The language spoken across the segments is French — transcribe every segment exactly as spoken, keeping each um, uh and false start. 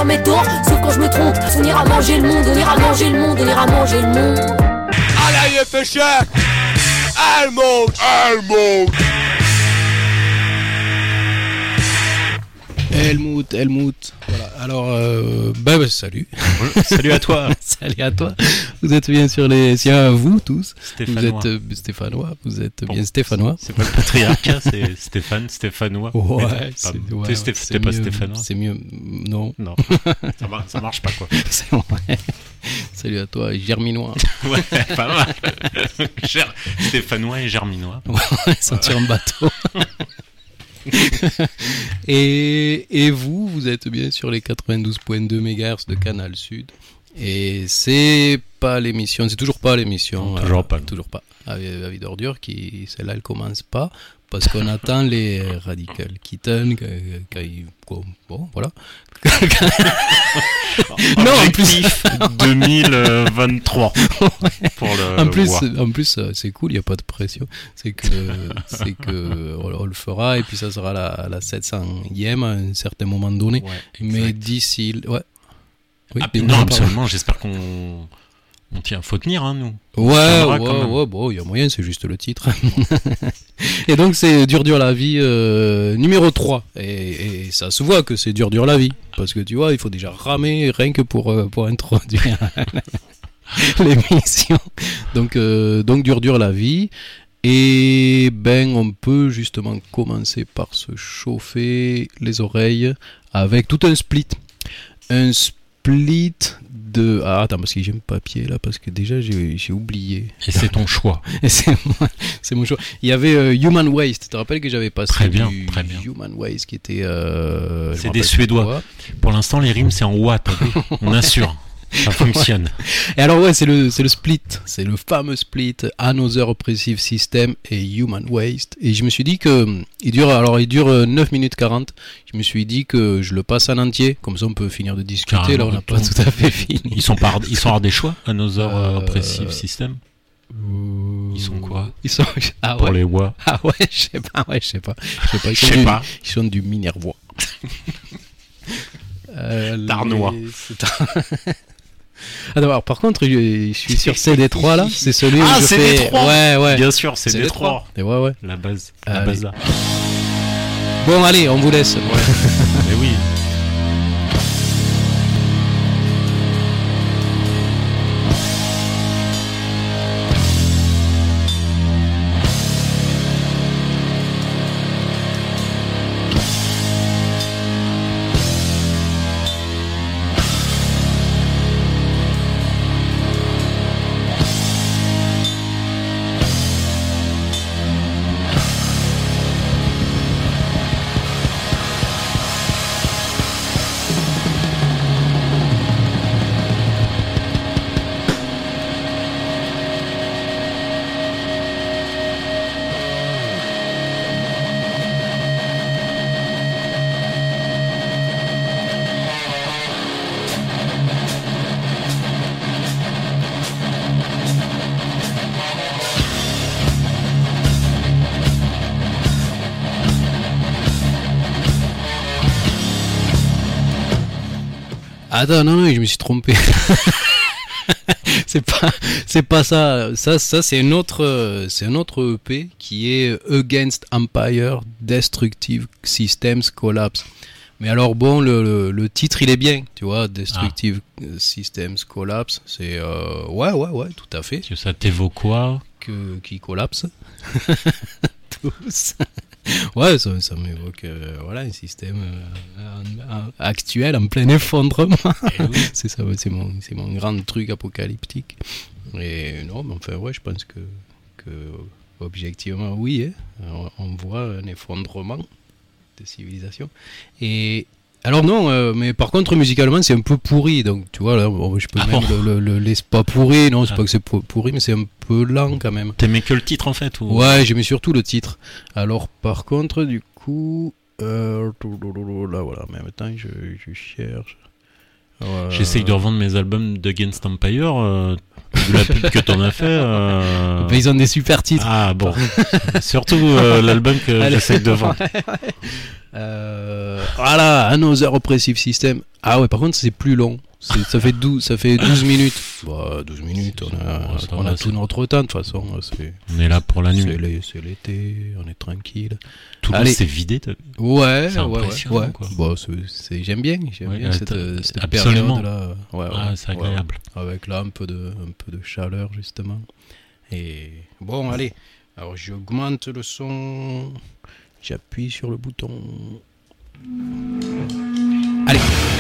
à mes tours, sauf quand je me trompe. On ira manger le monde, on ira manger le monde, on ira manger le monde. Allez, il fait cher. Helmut, Helmut. Helmut, Helmut. Voilà. Alors, euh, bah, bah, salut. Salut à toi. Salut à toi. Vous êtes bien sur les. C'est à vous tous. Stéphanois. Vous êtes euh, stéphanois. Vous êtes Bon, bien stéphanois. C'est pas le patriarcat, c'est Stéphane, Stéphanois. Ouais, Mais c'est, t'es, ouais, t'es, Stéph- c'est t'es pas mieux, Stéphanois. C'est mieux. Non. Non, ça, mar- ça marche pas quoi. C'est vrai. Salut à toi, Germinois. Ouais, pas mal. Ger- Stéphanois et Germinois. Ouais, sentir un bateau. et, et vous, vous êtes bien sur les quatre-vingt-douze virgule deux mégahertz de Canal Sud. Et c'est pas l'émission, c'est toujours pas l'émission. Non, toujours euh, pas. Toujours pas. Avis, avis d'ordure, qui, celle-là, elle commence pas. Parce qu'on attend les Radical Kitten, quand ils. Bon, voilà. Non, en plus deux mille vingt-trois pour le, en le plus, bois. en plus, c'est cool, il n'y a pas de pression. C'est que, c'est que on, on le fera et puis ça sera la, la sept centième à un certain moment donné. Ouais, Mais exact. d'ici, ouais. Oui, Ah, mais non, on absolument. J'espère qu'on on tient. Faut tenir, hein, nous. parle. Ouais, tiendra ouais, quand même. ouais, bon, il y a moyen, c'est juste le titre. Et donc, c'est Dur Dur la vie euh, numéro trois. Et, et ça se voit que c'est Dur Dur la vie. Parce que tu vois, il faut déjà ramer rien que pour, euh, pour introduire l'émission. Donc, euh, donc Dur Dur la vie. Et ben, on peut justement commencer par se chauffer les oreilles avec tout un split. Un split de... Ah, attends, parce que j'ai un papier là, parce que déjà j'ai, j'ai oublié. Et c'est ton choix. Et c'est, moi, c'est mon choix. Il y avait euh, Human Waste. Tu te rappelles que j'avais passé Très bien, du très bien. Human Waste qui était... Euh, je C'est me des rappelle Suédois. quoi. Pour l'instant, les rimes, c'est en watts. On assure. Ça fonctionne. Et alors ouais, c'est le, c'est le split. C'est le fameux split Another Oppressive System et Human Waste. Et je me suis dit que... Il dure, alors il dure neuf minutes quarante. Je me suis dit que je le passe en entier. Comme ça on peut finir de discuter. Carrément, Là on n'a pas tout. tout à fait fini. Ils sont par, ils sont hors des choix, Another Euh, Oppressive System. Ils sont quoi Ils sont... Ah Pour ouais. les wa. Ah ouais, je sais pas, ouais, je sais pas. Je sais pas, ils Je sont sais du, pas. Ils sont du Minervois. euh, Darnois. les- c'est Dar- Attends, alors, par contre, je, je suis sur C D trois là, c'est celui Ah, où je c'est fais... D trois. Ouais, ouais. Bien sûr, c'est C'est des D trois. trois. Et ouais, ouais. La base. La Allez. base A. Bon, allez, on vous laisse. Mais oui. Attends, non, non, je me suis trompé. c'est pas, c'est pas ça. Ça, ça, c'est un autre, euh, c'est un autre E P qui est Against Empire Destructive Systems Collapse. Mais alors bon, le, le, le titre il est bien, tu vois, Destructive ah. Systems Collapse. C'est euh, ouais, ouais, ouais, tout à fait. Que ça t'évoque quoi? Que qui collapse tous. Ouais, ça, ça m'évoque euh, voilà, un système euh, en, en, actuel en plein effondrement. Oui. C'est ça, c'est mon, c'est mon grand truc apocalyptique. Et non, mais enfin, ouais, je pense que, que objectivement, oui, hein, on, on voit un effondrement de civilisation. Et alors non, euh, mais par contre musicalement c'est un peu pourri, donc tu vois là, bon, je peux ah même bon. le, le, le laisse pas pourri, non, c'est ah. pas que c'est pourri, mais c'est un peu lent quand même. T'aimais que le titre en fait ou... Ouais, j'aimais surtout le titre. Alors par contre, du coup, euh, là voilà, mais en même temps je, je cherche. Euh... J'essaye de revendre mes albums d'Against Empire. Euh, vu la pub que t'en as fait. Euh... Mais ils ont des super titres. Ah bon. Surtout euh, l'album que Allez. j'essaie de vendre. Ouais, ouais. Euh, voilà, Another Oppressive System. Ah ouais, par contre, c'est plus long. C'est, ça fait douze, ça fait douze minutes. Bah, douze minutes, on a, Bon, ça on va, a tout c'est- notre temps, de toute façon. C'est, On est là pour la c'est, nuit. l'é- c'est l'été, on est tranquille. Toulouse Allez. c'est vidé. t'as vu Ouais, C'est ouais, ouais, impressionnant, ouais. quoi. Bon, c'est, c'est- j'aime bien, j'aime Ouais, bien euh, cette, t'as- cette absolument. période-là. Ouais, ouais, Ah, c'est ouais, agréable. ouais. Avec là un peu de, un peu de chaleur, justement. Et bon, allez. Alors, j'augmente le son. J'appuie sur le bouton. Allez.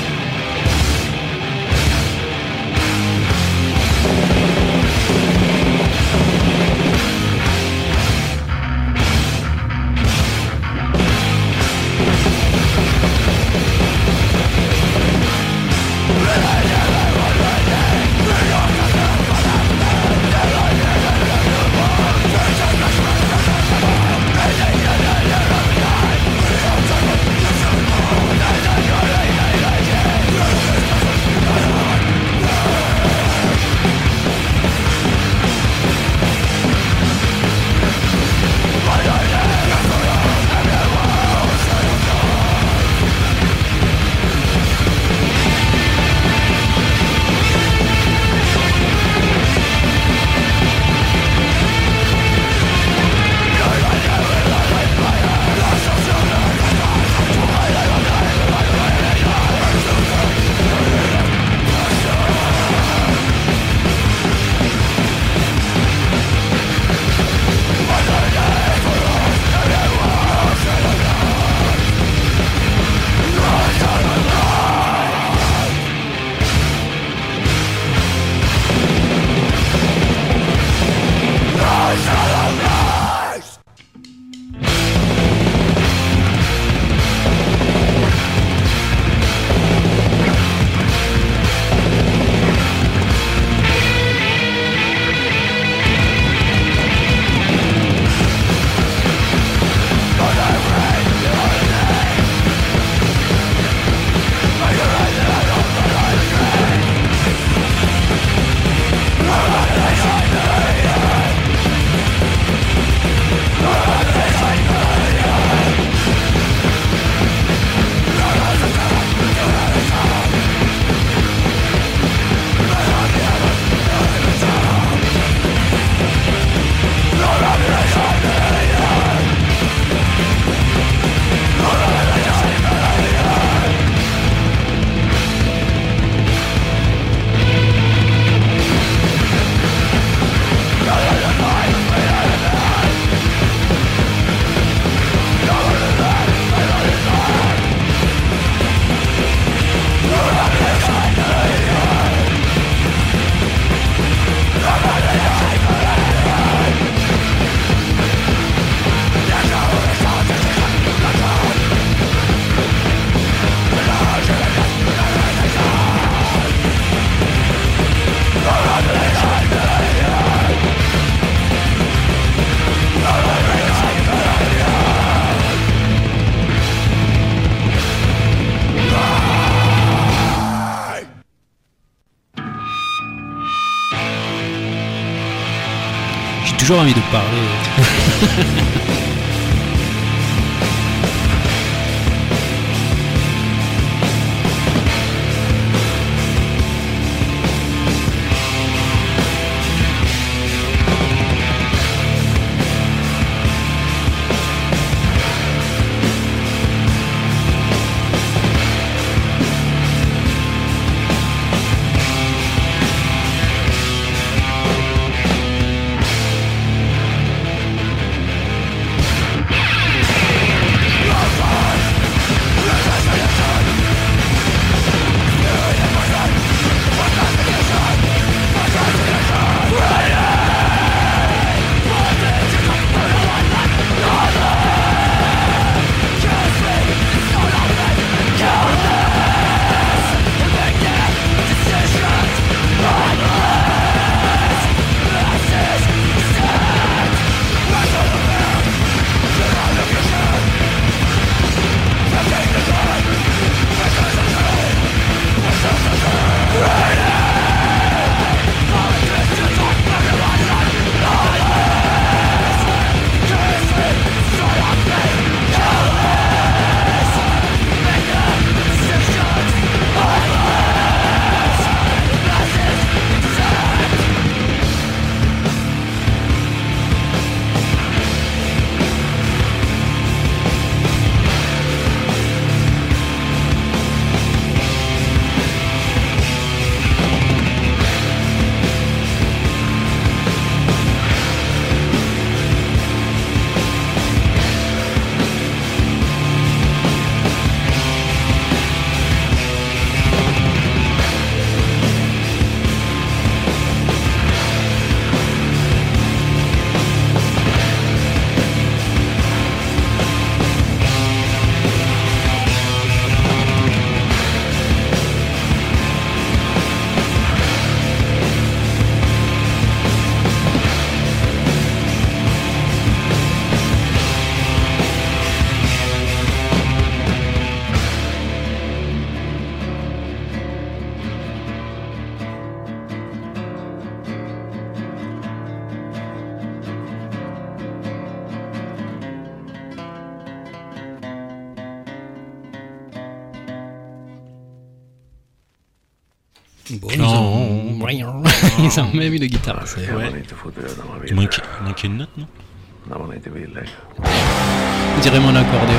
J'ai toujours envie de parler. Bon, ils ont... ils ont même une guitare. C'est... Ouais. Il manquait, il manquait une note, non? Je dirais mon accordéon.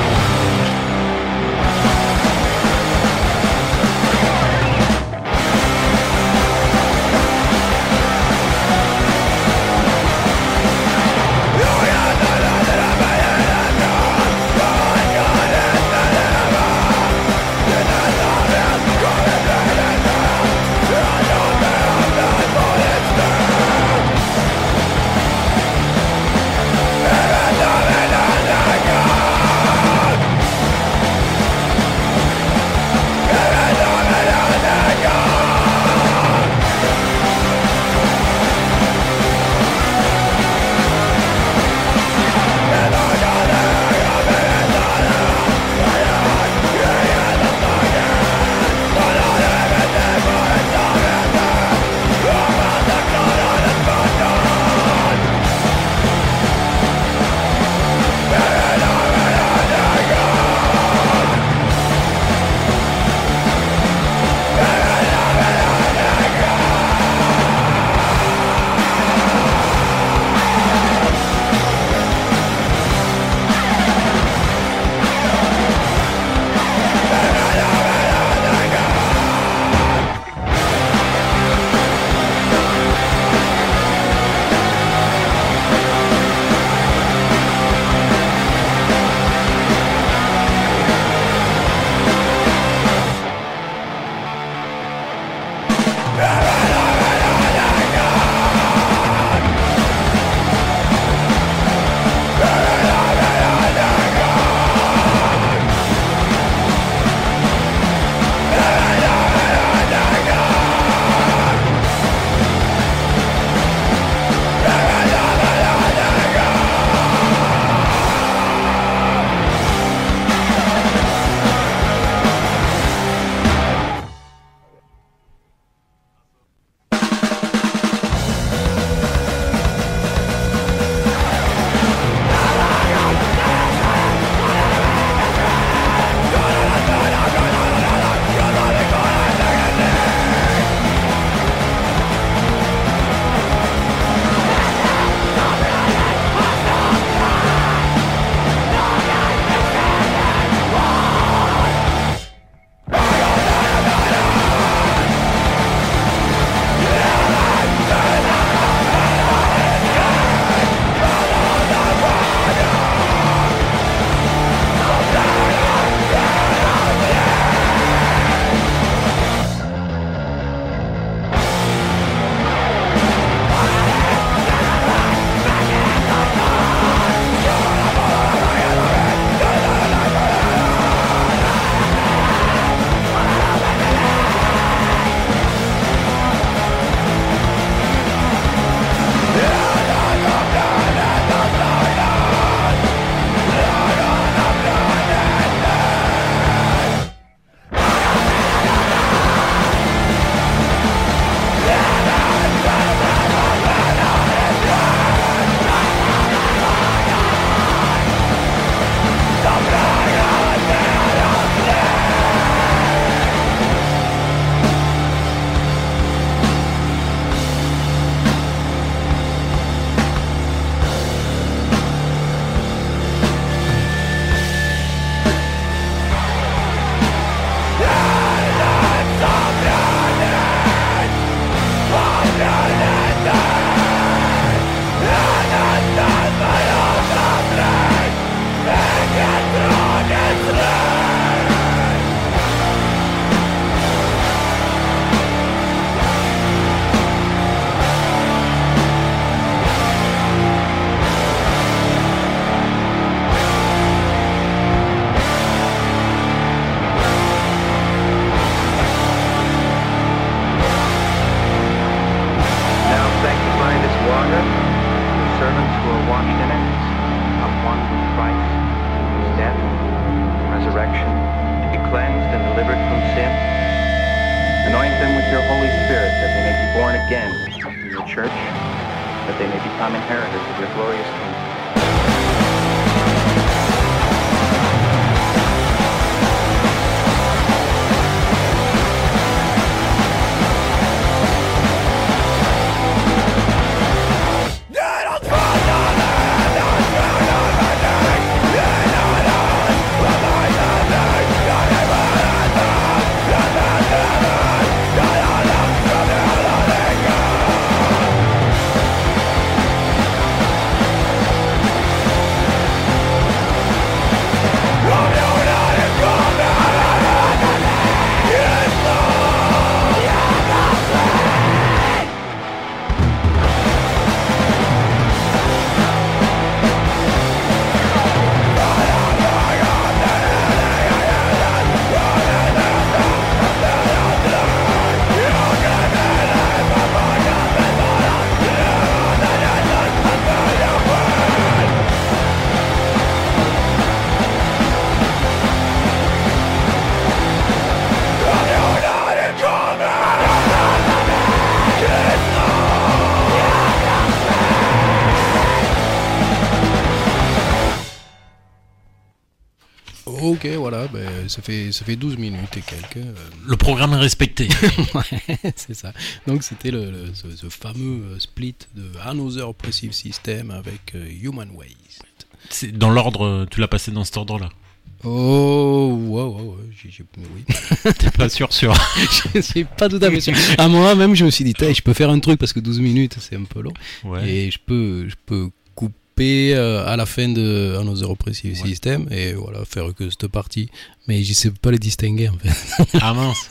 ok, voilà, ben, ça, fait, ça fait douze minutes et quelques. euh. Le programme est respecté. Ouais, c'est ça. Donc c'était le, le- ce, ce fameux split de Another Oppressive System avec euh, Human Waste. C'est dans l'ordre, tu l'as passé dans cet ordre-là. Oh, ouais, ouais, ouais, j'ai, j'ai- oui. T'es pas sûr, sûr. Je suis pas tout à fait sûr. À moi même, je me suis dit, Tain, je peux faire un truc parce que douze minutes, c'est un peu long. Ouais. Et je peux, je peux couper euh, à la fin de Another Oppressive Ouais. System et voilà, faire que cette partie. Mais je sais pas les distinguer en fait. Ah mince.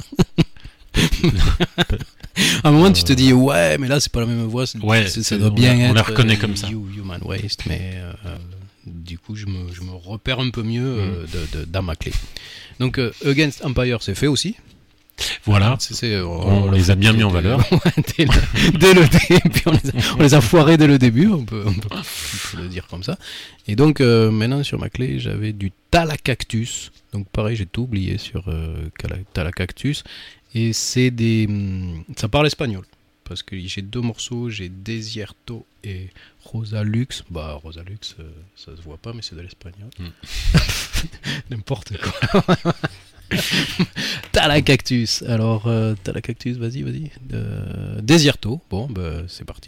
À un moment, tu te dis, ouais, mais là, c'est pas la même voix. c'est- Ouais, c'est- ça c'est- doit on bien la- être. on la reconnaît euh, comme ça. You- Human Waste, mais euh, du coup, je me, je me repère un peu mieux euh, de, de- dans ma clé. Donc, euh, Against Empire, c'est fait aussi. Voilà. C'est, c'est, On l'a les fait a bien dès- mis en valeur. Ouais, dès, le, dès le début, on les, a, on les a foirés dès le début, on peut, on peut, on peut le dire comme ça. Et donc, euh, maintenant, sur ma clé, j'avais du Talacactus. Donc, pareil, j'ai tout oublié sur euh, Cala- Talacactus. Et c'est des. hum, Ça parle espagnol. Parce que j'ai deux morceaux, j'ai Desierto et Rosalux. Bah, Rosalux, euh, ça se voit pas, mais c'est de l'espagnol. Mm. N'importe quoi. Talacactus. Alors, euh, Talacactus, vas-y, vas-y. Euh, Desierto. Bon, bah, c'est parti.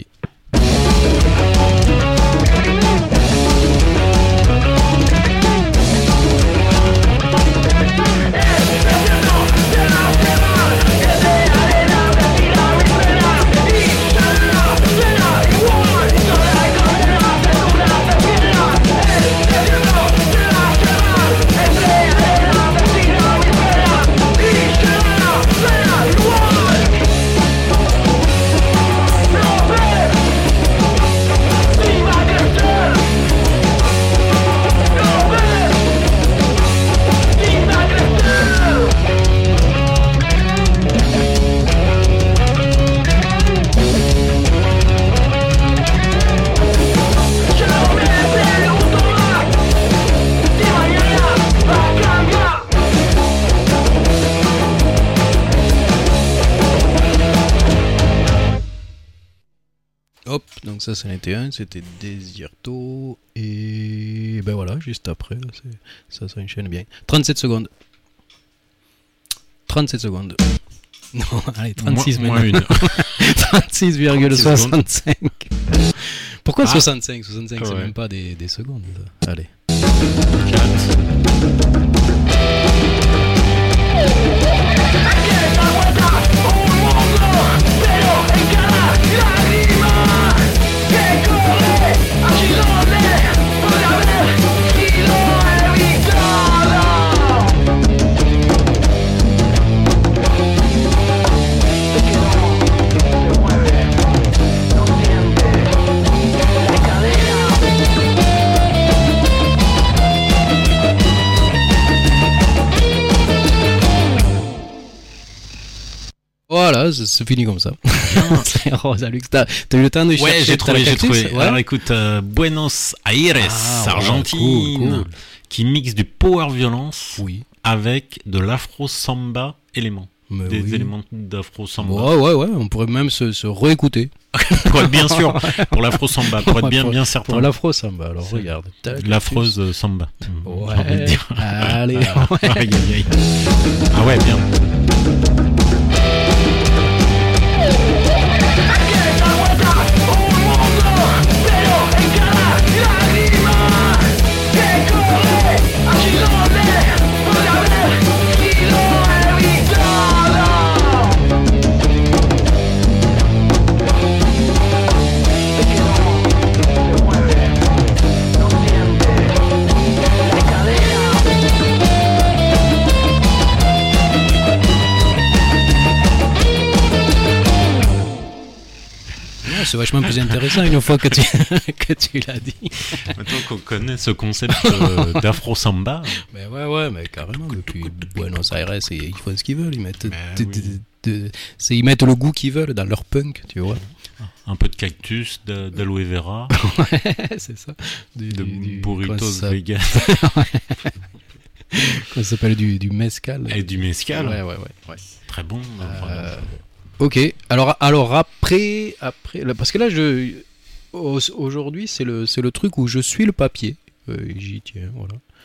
Hop, donc ça, c'en était un, c'était Desierto, et ben voilà, juste après, là, c'est- ça s'enchaîne bien. trente-sept secondes. trente-sept secondes. Non, allez, trente-six Moins- moins maintenant. trente-six virgule soixante-cinq. Pourquoi Ah. soixante-cinq soixante-cinq, c'est Ouais. même pas des, des secondes. ça. Allez. Voilà, c'est c'est fini comme ça. C'est Rosalux. T'as, t'as eu le temps de chercher Ouais, j'ai trouvé, j'ai Talacactus trouvé. Ouais. Alors écoute, euh, Buenos Aires, Ah, voilà, Argentine, cool, cool. qui mixe du power violence Oui. avec de l'afro samba éléments. Mais Des oui. éléments d'afro samba. Ouais, ouais, ouais, on pourrait même se, se réécouter. Pour être bien sûr, pour l'afro samba, pour être bien, Pour- bien Pour certain. l'afro samba, alors C'est regarde. Talacactus. L'affreuse samba. J'ai envie de Ouais, dire. allez, ouais. Aïe, aïe, aïe. Ah ouais, bien. Ouais, c'est vachement plus intéressant une fois que tu, que tu l'as dit. Maintenant qu'on connaît ce concept euh, d'afro samba, Mais ouais, ouais, mais carrément, depuis Buenos Aires, et ils font ce qu'ils veulent. Ils mettent, Mais de- oui. de- de- c'est- ils mettent le goût qu'ils veulent dans leur punk, tu vois. un peu de cactus, de- d'aloe vera, C'est ça. Du, de du- du- burritos comment ça- vegan comment ça s'appelle du, du mezcal. et du mezcal. Ouais, ouais, ouais. ouais. Très bon. Euh, vraiment. Ok, alors, alors après, après, là, parce que là, je, au- aujourd'hui, c'est le, c'est le truc où je suis le papier. Euh, j'y tiens, voilà.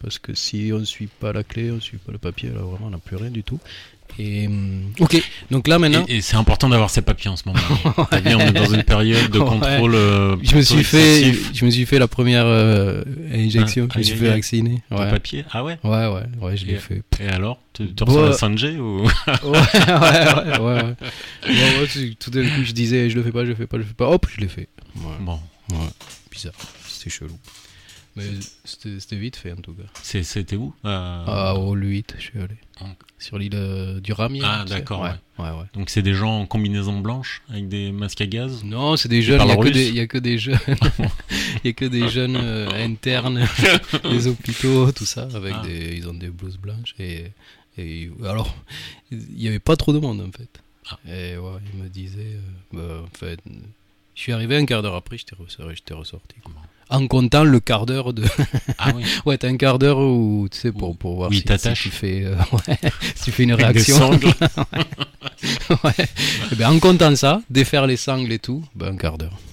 parce que si on ne suit pas la clé, on ne suit pas le papier, là vraiment on n'a plus rien du tout. Et ok, donc là maintenant. Et, et c'est important d'avoir ces papiers en ce moment. Ouais. On est dans une période de contrôle. Ouais. Euh, je me suis fait, je me suis fait la première euh, injection. Ah, je me suis fait vacciner. Ouais. Papier. Ah ouais. Ouais ouais ouais, je et, l'ai fait. Et alors, tu, tu reçois ouais. la cinq G ou? ouais ouais ouais ouais. ouais, ouais, ouais tout d'un coup, je disais, je le fais pas, je le fais pas, je le fais pas. Hop, je l'ai fait. Ouais. Bon. Ouais. Bizarre. C'était chelou. Mais c'était, c'était vite fait en tout cas. C'est, c'était où euh... Ah, au huit, je suis allé. Hum. Sur l'île euh, du Ramier. Ah, d'accord. Ouais. Ouais. Ouais, ouais. Donc c'est des gens en combinaison blanche avec des masques à gaz? Non, c'est des jeunes. Il n'y a, a que des jeunes. Il y a que des jeunes euh, internes des hôpitaux, tout ça. Avec ah. des, ils ont des blouses blanches. Et, et alors, il n'y avait pas trop de monde en fait. Ah. Et ouais, ils me disaient. Euh, bah, en fait, je suis arrivé un quart d'heure après, j'étais ressorti. J'étais ressorti quoi. En comptant le quart d'heure de. Ah oui. Ouais, t'as un quart d'heure où tu sais pour, pour voir oui, si, si tu fais euh, ouais, si tu fais une réaction. Avec des sangles. ouais. ouais. Et ben en comptant ça, défaire les sangles et tout, ben un quart d'heure.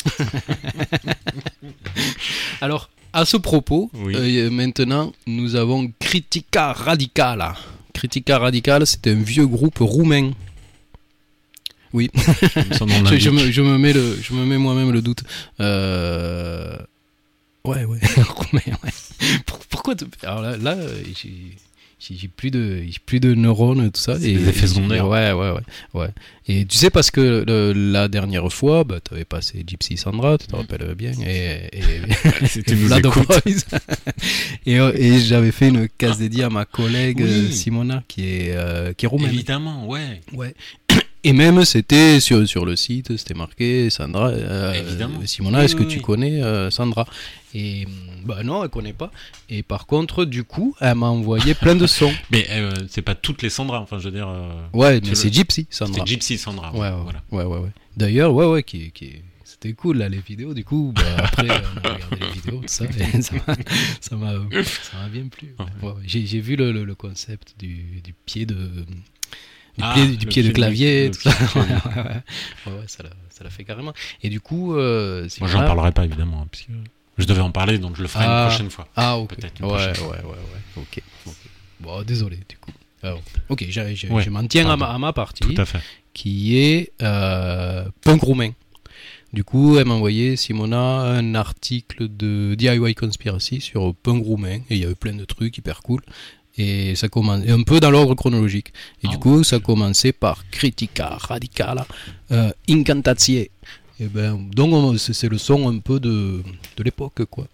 Alors à ce propos, oui. euh, maintenant nous avons Critica Radicala. Critica Radicala, c'est un vieux groupe roumain. Oui, je, je, me, je me mets le, je me mets moi-même le doute. Euh... Ouais, ouais, ouais. Pourquoi te... Alors là, là j'ai, j'ai plus de, j'ai plus de neurones tout ça. C'est et des effets secondaires. Ouais, ouais, ouais, ouais. Et tu sais parce que le, la dernière fois, bah, t'avais passé Gypsy Sandra, tu te rappelles bien, et, et, C'était Vlad Boys. et, et j'avais fait une case dédiée à ma collègue oui. Simona qui est, euh, qui est roumaine. Évidemment, ouais. Ouais. Et même c'était sur, sur le site, c'était marqué Sandra. Euh, Évidemment. Simona, oui, est-ce que oui, tu oui. connais euh, Sandra? Et bah non, elle connaît pas. Et par contre, du coup, elle m'a envoyé plein de sons. Mais euh, c'est pas toutes les Sandra, enfin je veux dire. Euh, ouais, mais c'est le... Gypsy Sandra. C'est Gypsy Sandra. Ouais, ouais, voilà. ouais, ouais, ouais. D'ailleurs, ouais, ouais, qui, qui, c'était cool là les vidéos. Du coup, bah, après on a regardé les vidéos, tout ça, et ça m'a, ça m'a, ça m'a bien plu. Ouais. Ouais, ouais. J'ai, j'ai vu le, le, le concept du, du pied de. Du, ah, pied, du pied de clavier, tout ça. ouais, ouais, ouais. ouais, ça l'a, ça l'a fait carrément. Et du coup, euh, moi j'en parlerai pas évidemment, hein, puisque je devais en parler, donc je le ferai ah, une prochaine fois. Ah, ok. Peut-être une ouais, prochaine ouais, fois. ouais, ouais, ok. okay. Bon, désolé, du coup. Alors, ok, je, je, ouais, je m'en tiens à ma, à ma partie, tout à fait. Qui est euh, punk roumain. Du coup, elle m'a envoyé, Simona, un article de D I Y Conspiracy sur punk roumain, et il y avait plein de trucs hyper cool. Et ça commence un peu dans l'ordre chronologique. Et ah, du coup, ça commençait par Critica Radicala euh, Incantatie. Et ben, donc on, c'est, c'est le son un peu de, de l'époque, quoi.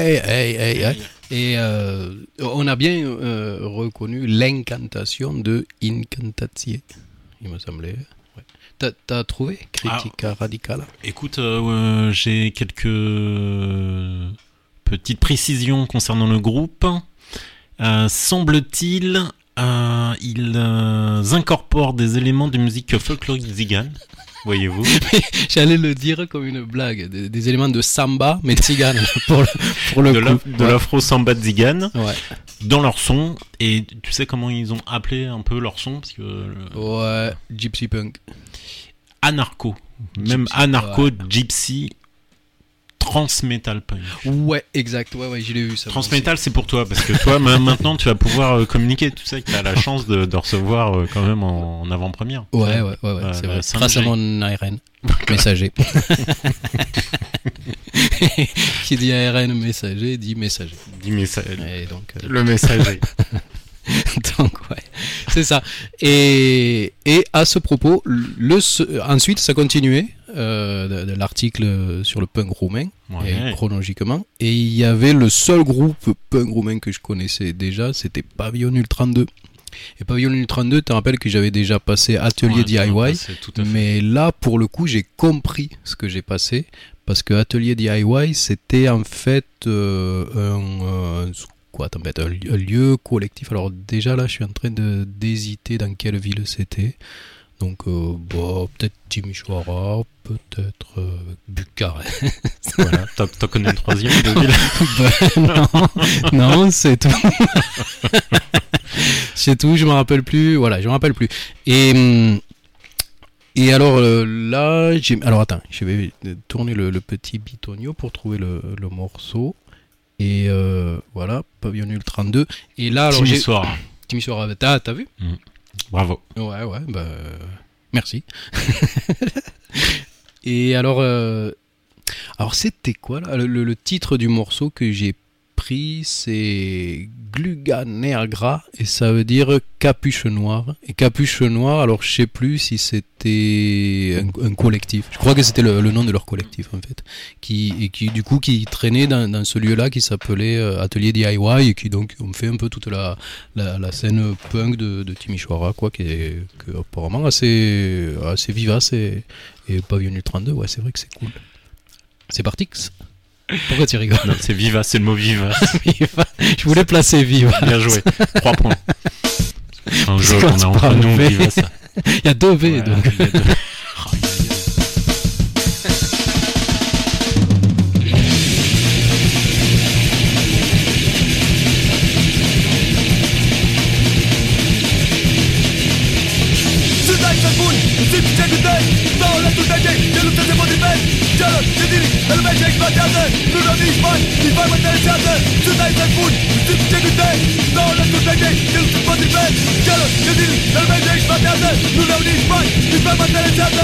hey, hey, hey, hey. Et euh, on a bien euh, reconnu l'incantation de Incantatie, il me semblait. Ouais. T'as, t'as trouvé Critica ah, Radicale? Écoute, euh, j'ai quelques petites précisions concernant le groupe. Euh, semble-t-il, euh, ils euh, incorporent des éléments de musique folklorique zigane. Voyez-vous. J'allais le dire comme une blague, des, des éléments de samba, mais tzigane, pour le, pour le de, coup. La, de ouais. l'afro-samba tzigane, ouais. dans leur son, et tu sais comment ils ont appelé un peu leur son parce que Ouais, gypsy punk. Anarcho, même Gypsy, anarcho, ouais. gypsy, trans-metal punk. Ouais, exact, ouais, ouais, je l'ai vu ça. Trans-metal, c'est pour toi, parce que toi, maintenant, tu vas pouvoir euh, communiquer, tu sais que tu as la chance de, de recevoir euh, quand même en, en avant-première. Ouais, ouais, ouais, ouais euh, c'est vrai. Grâce à mon A R N, messager. Qui dit A R N messager, dit messager. Dit messager. Et donc, euh... le messager. Donc, ouais, c'est ça. Et, et à ce propos, le, ce, ensuite, ça continuait. Euh, de, de l'article sur le punk roumain, ouais. et chronologiquement, et il y avait le seul groupe punk roumain que je connaissais déjà, c'était Pavillon Nul trente-deux. Et Pavillon Nul trente-deux, tu te rappelles que j'avais déjà passé Atelier ouais, D I Y, passé, mais là, pour le coup, j'ai compris ce que j'ai passé, parce que Atelier D I Y, c'était en fait euh, un... un quoi, en fait, un lieu collectif. Alors déjà, là, je suis en train de, d'hésiter dans quelle ville c'était. Donc, euh, bah, peut-être Timișoara, peut-être euh, Bucarest. Voilà, t'en, t'en connais le troisième de ville? Ben, non, non, c'est tout. C'est tout, je me rappelle plus. Voilà, je me rappelle plus. Et, et alors euh, là, j'ai... alors attends, je vais tourner le, le petit bitonio pour trouver le, le morceau. Et euh, voilà, Pavillon Nul trente-deux. Et là, alors Timișoara. j'ai... Timișoara, t'as, t'as vu? Mmh. Bravo. Ouais, ouais, bah, merci. Et alors, euh, alors c'était quoi là, le, le, le titre du morceau que j'ai pris, c'est Gluga Negra, et ça veut dire capuche noire. Et capuche noire, alors je sais plus si c'était un, un collectif. Je crois que c'était le, le nom de leur collectif en fait, qui et qui du coup qui traînait dans, dans ce lieu-là qui s'appelait euh, Atelier D I Y, et qui donc ont fait un peu toute la la, la scène punk de, de Timișoara, quoi, qui est que, apparemment assez assez vivace, et, et Pavillon Nul trente-deux, ouais, c'est vrai que c'est cool. C'est Partix. Pourquoi tu rigoles? Non, c'est Viva, c'est le mot Viva. Viva. Je voulais placer Viva. Bien joué. Trois points. Un jeu qu'on a entre nous, Viva, ça. Il y a deux V, ouais, donc. Il y a deux. Nu dau nici bani, nici bani mă interesează. Sunt aici să-ți spun, știi ce gândești? Stau la suflete, el se potrivesc. Celor ce zilnic îl vezi de exploatează. Nu dau nici bani, nici bani mă interesează.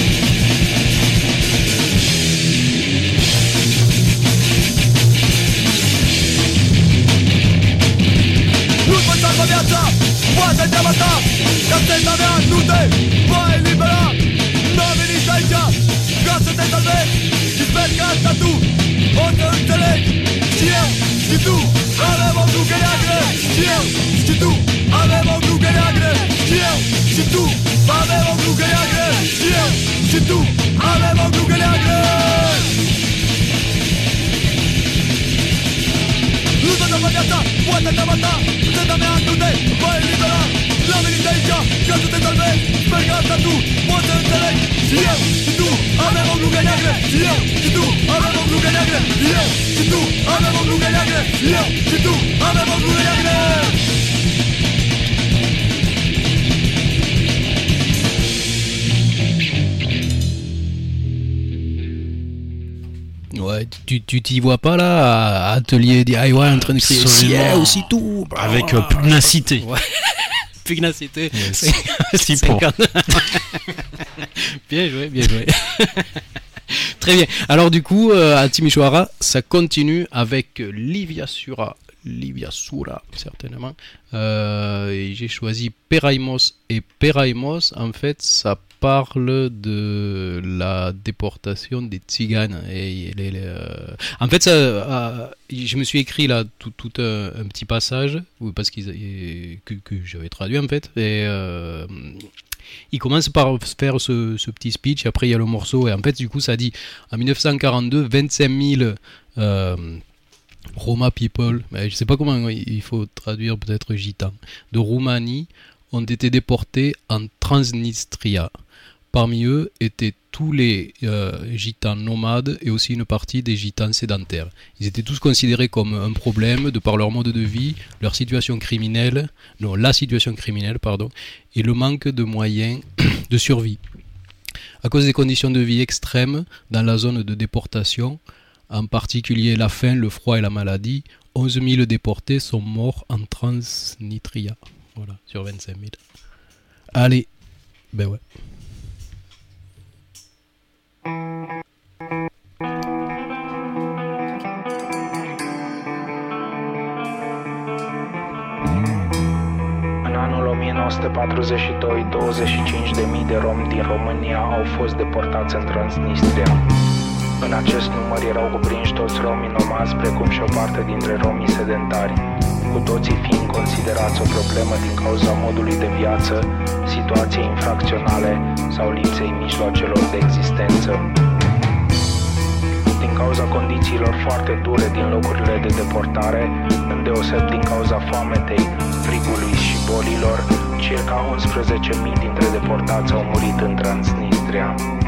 Nu-ți mă salvă viața, poate teama ta, că absența mea nu te va elibera. N-am venit aici ca să te salvezi, și sper că asta tu o să înțelegi. Și eu și tu avem o glugă neagră. Și eu și tu avem o glugă neagră. Și eu și tu avem o glugă neagră. Și eu și tu avem o glugă neagră. Nu toată viața poate te-a ta, absența mea nu te va elibera. N-am venit aici ca să te salvezi, sper că asta tu poți să înțelegi. Și eu și tu avem o glugă neagră. Și eu și tu avem o glugă neagră. Și eu și tu avem o glugă neagră. Și eu și tu avem o glugă neagră. Ouais, tu, tu t'y vois pas là, à Atelier D I Y en train de crier ciel aussi tout. Avec euh, pugnacité. Ouais. Pugnacité. Yes. Six points. Bien joué, bien joué. Très bien. Alors du coup, euh, à Timișoara, ça continue avec Livia Sura. Livia Sura, certainement. Euh, et j'ai choisi Peraimos. Et Peraimos, en fait, ça parle de la déportation des tziganes. Et les, les, euh... En fait, ça, euh, je me suis écrit là tout, tout un, un petit passage parce qu'ils, que, que j'avais traduit en fait. Et euh, il commence par faire ce, ce petit speech. Et après, il y a le morceau. Et en fait, du coup, ça dit en dix-neuf cent quarante-deux, vingt-cinq mille euh, Roma people, mais je ne sais pas comment il faut traduire, peut-être gitans, de Roumanie ont été déportés en Transnistria. Parmi eux étaient tous les euh, gitans nomades et aussi une partie des gitans sédentaires. Ils étaient tous considérés comme un problème de par leur mode de vie, leur situation criminelle, non, la situation criminelle, pardon, et le manque de moyens de survie. À cause des conditions de vie extrêmes dans la zone de déportation, en particulier la faim, le froid et la maladie, onze mille déportés sont morts en Transnistria. Voilà, sur vingt-cinq mille. Allez, ben ouais. În anul o mie nouă sute patruzeci și doi, douăzeci și cinci de mii de romi din România au fost deportați în Transnistria. În acest număr erau cuprinși toți romii nomazi, precum și o parte dintre romii sedentari, cu toții fiind considerați o problemă din cauza modului de viață, situației infracționale sau lipsei mijloacelor de existență. Din cauza condițiilor foarte dure din locurile de deportare, îndeoseb din cauza foametei, frigului și bolilor, circa unsprezece mii dintre deportați au murit în Transnistria.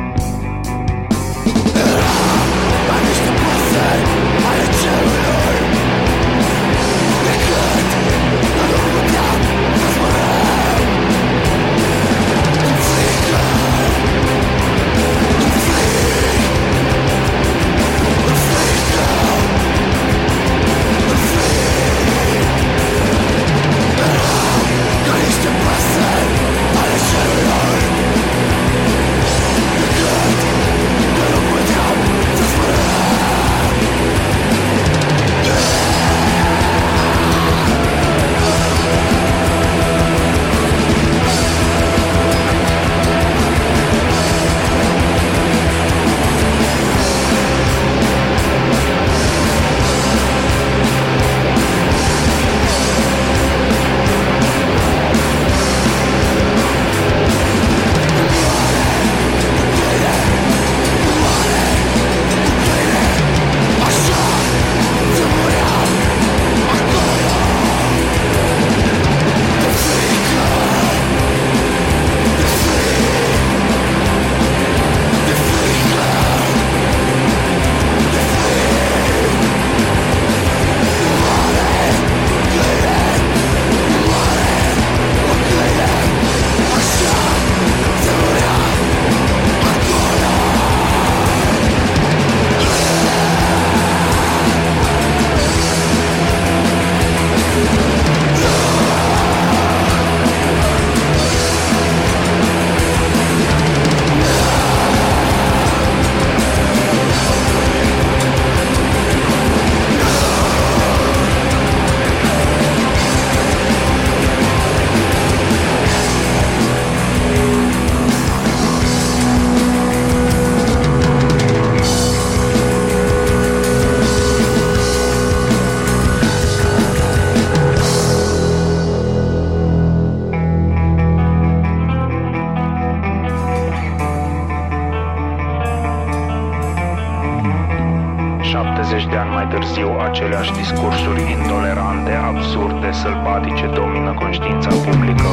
șaptezeci de ani mai târziu, aceleași discursuri intolerante, absurde, sălbatice domină conștiința publică.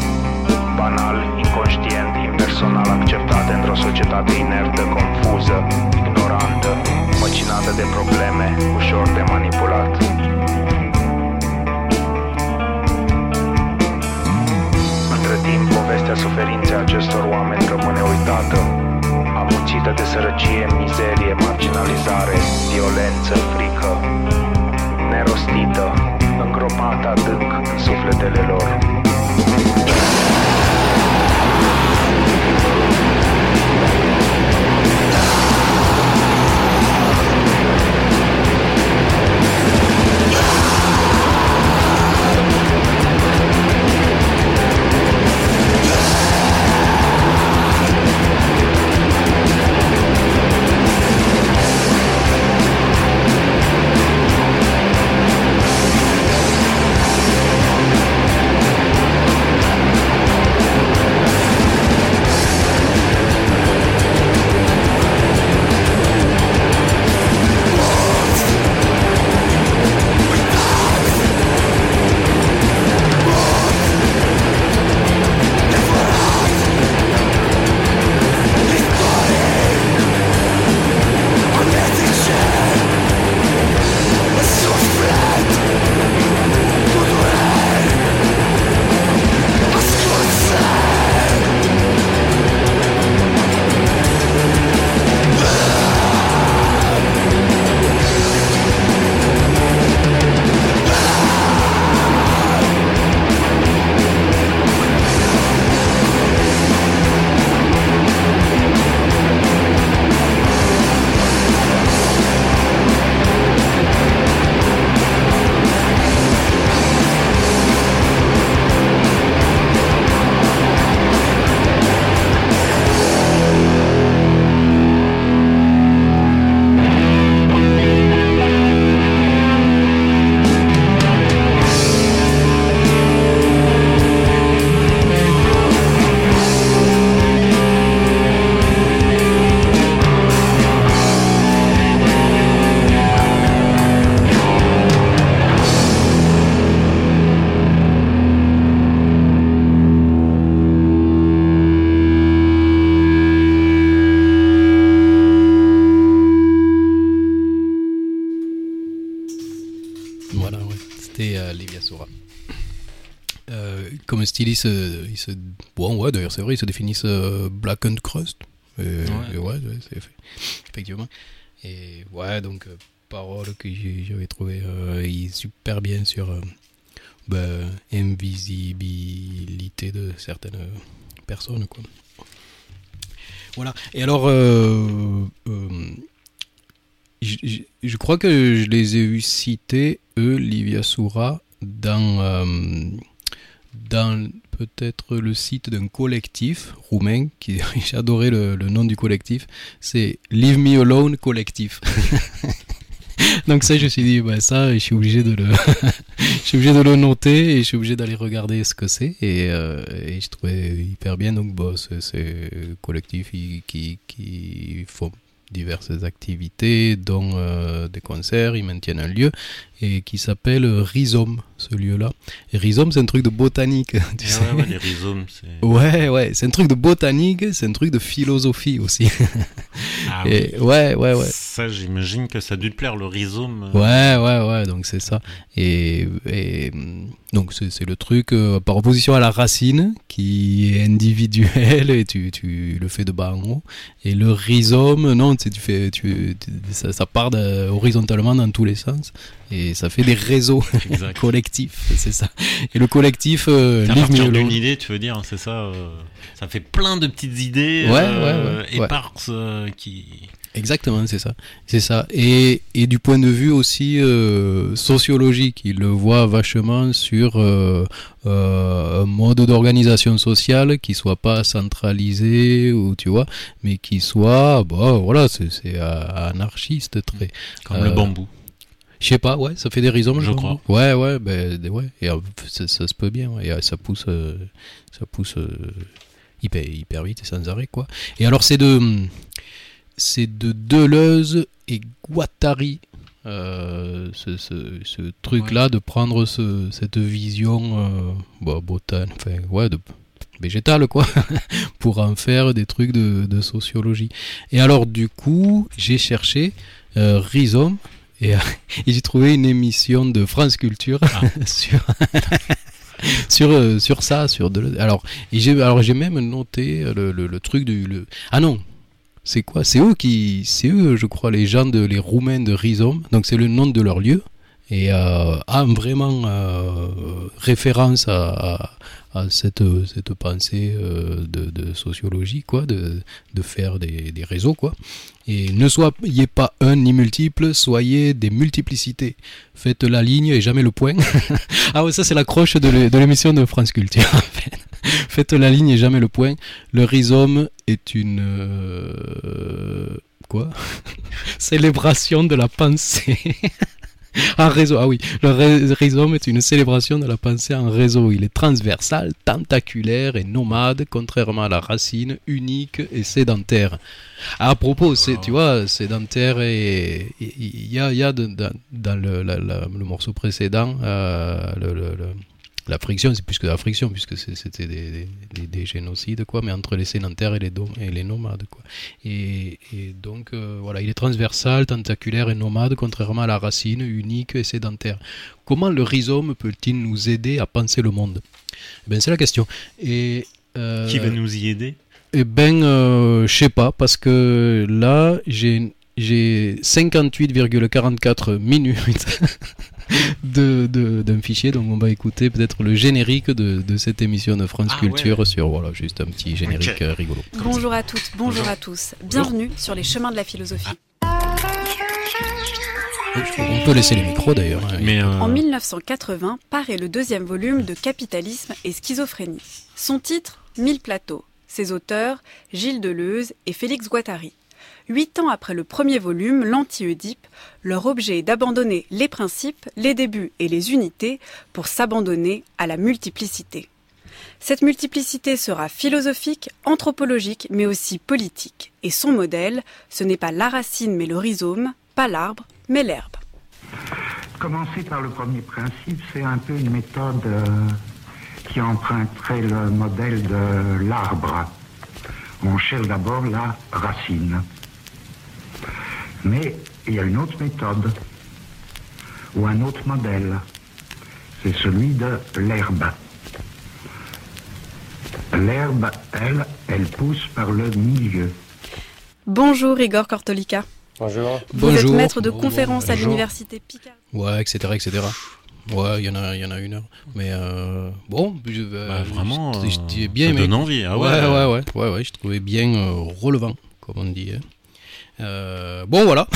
Banal, inconștient, impersonal acceptate într-o societate inertă, confuză, ignorantă, măcinată de probleme, ușor de manipulat. Între timp, povestea suferinței acestor oameni rămâne uitată, amuțită de sărăcie, mizerie, marginalizare, violență, frică, nerostită, îngropată adânc în sufletele lor. Euh, comme style, ils se, ils se... Bon, ouais, d'ailleurs, c'est vrai, ils se définissent euh, Black and Crust. Et, ouais, et ouais, ouais c'est fait. Effectivement. Et ouais, donc, euh, parole que j'ai, j'avais trouvé euh, super bien sur euh, ben, invisibilité de certaines personnes, quoi. Voilà. Et alors, euh, euh, je, je, je crois que je les ai eu cités, eux, Livia Soura, dans, euh, dans peut-être le site d'un collectif roumain, qui j'ai adoré le, le nom du collectif, c'est Leave Me Alone Collectif. Donc ça, je me suis dit, bah, ça, je suis obligé de le, je suis obligé de le noter et je suis obligé d'aller regarder ce que c'est. Et, euh, et je trouvais hyper bien. Donc, bah, c'est, c'est collectif qui, qui, qui font diverses activités, dont euh, des concerts. Ils maintiennent un lieu et qui s'appelle Rhizome, ce lieu-là. Et Rhizome, c'est un truc de botanique. Tu ouais, sais. ouais, les rhizomes, c'est... Ouais, ouais, c'est un truc de botanique, c'est un truc de philosophie aussi. Ah, et, oui. Ouais, ouais, ouais. Ça, j'imagine que ça a dû te plaire, le rhizome. Ouais, ouais, ouais, donc c'est ça. Et, et donc c'est, c'est le truc euh, par opposition à la racine qui est individuelle et tu, tu le fais de bas en haut. Et le rhizome, non, tu sais, tu fais, tu, tu, ça, ça part de, horizontalement dans tous les sens et ça fait des réseaux collectifs, c'est ça. Et le collectif, euh, à Leave partir Me d'une Alone. idée, tu veux dire, c'est ça. Euh, ça fait plein de petites idées Ouais, euh, ouais, ouais, éparses euh, qui. Exactement, c'est ça, c'est ça. Et, et du point de vue aussi euh, sociologique, il le voit vachement sur euh, euh, un mode d'organisation sociale qui soit pas centralisé ou tu vois, mais qui soit, bah voilà, c'est, c'est anarchiste très. Comme euh, le bambou. Je sais pas, ouais, ça fait des rhizomes, je crois. Ouais, ouais, ben ouais, et euh, ça, ça se peut bien, ouais, et ça pousse, euh, ça pousse euh, hyper, hyper vite et sans arrêt, quoi. Et alors c'est de C'est de Deleuze et Guattari, euh, ce, ce, ce truc-là, ouais. De prendre ce, cette vision euh, bah, botane, enfin, ouais, de végétale, quoi, pour en faire des trucs de, de sociologie. Et alors, du coup, j'ai cherché euh, rhizome et, et j'ai trouvé une émission de France Culture ah. sur... sur euh, sur ça, sur Deleuze. Alors, et j'ai, alors j'ai même noté le, le, le truc du... Le... Ah non, c'est quoi ? C'est eux qui, c'est eux, je crois, les gens de, les Roumains de Rhizome. Donc c'est le nom de leur lieu et euh, a vraiment euh, référence à, à, à cette cette pensée euh, de, de sociologie, quoi, de de faire des, des réseaux, quoi. Et ne soyez pas un ni multiple, soyez des multiplicités. Faites la ligne et jamais le point. Ah ouais, ça c'est l'accroche de, l'é- de l'émission de France Culture, en fait. Faites la ligne et jamais le point. Le rhizome est une... Euh, quoi ? Célébration de la pensée. En réseau, ah oui. Le ré- rhizome est une célébration de la pensée en réseau. Il est transversal, tentaculaire et nomade, contrairement à la racine, unique et sédentaire. À propos, c'est, tu vois, sédentaire et... Il y a, y a de, dans, dans le, la, la, le morceau précédent, euh, le... le, le la friction, c'est plus que la friction, puisque c'est, c'était des, des, des génocides, quoi, mais entre les sédentaires et les, dom- et les nomades, quoi. Et, et donc, euh, voilà, il est transversal, tentaculaire et nomade, contrairement à la racine, unique et sédentaire. Comment le rhizome peut-il nous aider à penser le monde ? Eh ben, c'est la question. Et, euh, qui va nous y aider ? Eh ben, euh, je sais pas, parce que là, j'ai, j'ai cinquante-huit virgule quarante-quatre minutes de, de, d'un fichier, donc on va écouter peut-être le générique de, de cette émission de France ah, Culture ouais. Sur, voilà, juste un petit générique okay. rigolo. Bonjour à toutes, bonjour, bonjour à tous, bienvenue bonjour. Sur les chemins de la philosophie. On peut laisser les micros d'ailleurs. Hein. Mais euh... En dix-neuf cent quatre-vingts paraît le deuxième volume de Capitalisme et schizophrénie. Son titre, Mille plateaux. Ses auteurs, Gilles Deleuze et Félix Guattari. Huit ans après le premier volume, l'anti-Oedipe, leur objet est d'abandonner les principes, les débuts et les unités pour s'abandonner à la multiplicité. Cette multiplicité sera philosophique, anthropologique, mais aussi politique. Et son modèle, ce n'est pas la racine mais le rhizome, pas l'arbre mais l'herbe. Commencer par le premier principe, c'est un peu une méthode euh, qui emprunterait le modèle de l'arbre. On cherche d'abord la racine. Mais il y a une autre méthode, ou un autre modèle, c'est celui de l'herbe. L'herbe, elle, elle pousse par le milieu. Bonjour Igor Kortolika. Bonjour. Vous Bonjour. êtes maître de Bon, conférences à bonjour. l'université Picardie. Ouais, et cetera, et cetera. Ouais, il y en a, il y en a une heure. Mais euh, bon, je, euh, Bah, vraiment, je- je- j'ai euh, bien ça aimé. donne envie. Ah ouais, ouais, ouais, ouais, ouais, ouais, je trouvais bien euh, relevant, comme on dit. hein. Euh, bon, voilà.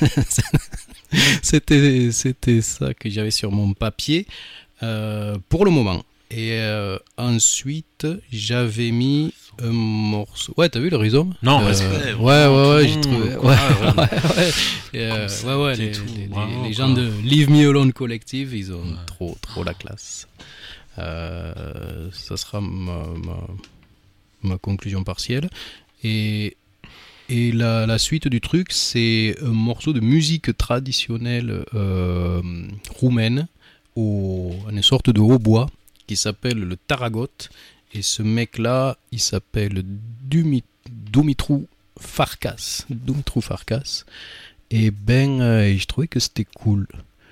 c'était, c'était ça que j'avais sur mon papier euh, pour le moment. Et euh, ensuite, j'avais mis un morceau. Ouais, t'as vu le rhizome Non, Euh, respect, Ouais, vraiment, ouais, tout ouais, le j'ai monde, trouvé. quoi. Ouais, Ah, ouais. ouais, ouais. Et, euh, Concept ouais, ouais, et les, tout, les- vraiment, les quoi. gens de Leave Me Alone Collective, ils ont Ouais. trop, trop la classe. Euh, ça sera ma, ma, ma conclusion partielle. Et, et la, la suite du truc, c'est un morceau de musique traditionnelle euh, roumaine, au, une sorte de hautbois, qui s'appelle le Taragot. Et ce mec-là, il s'appelle Dumi- Dumitru Farkas. Dumitru Farkas. Et ben, euh, je trouvais que c'était cool.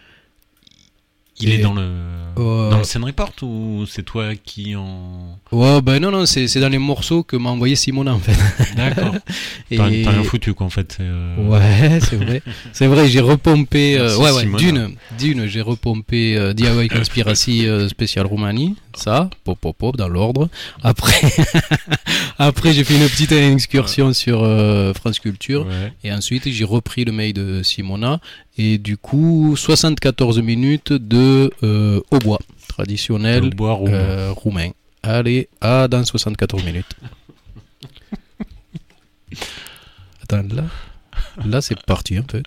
Il Et- est dans le Euh, dans le scène report ou c'est toi qui en Ouais, ben non, non, c'est, c'est dans les morceaux que m'a envoyé Simona en fait. D'accord. Et... T'as, t'as rien foutu quoi en fait. c'est, euh, Ouais, c'est vrai. C'est vrai, j'ai repompé. euh, Merci, ouais, ouais, Simona. d'une, d'une, j'ai repompé euh, D I Y Conspiracy euh, spécial Roumanie. Ça, pop, pop, pop, dans l'ordre. Après, après j'ai fait une petite excursion sur euh, France Culture. ouais. Et ensuite, j'ai repris le mail de Simona. Et du coup, soixante-quatorze minutes de euh, hautbois traditionnel Le bois roumain. euh, roumain. Allez, à dans soixante-quatorze minutes. Attends, là, là c'est parti en fait.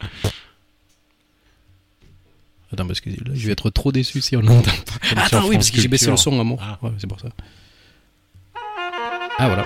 Attends, parce que là, je vais être trop déçu si on n'entend pas. Comme Attends, sur oui, France parce que j'ai baissé le Culture. son à mort. Ah. Ouais, c'est pour ça. Ah, voilà.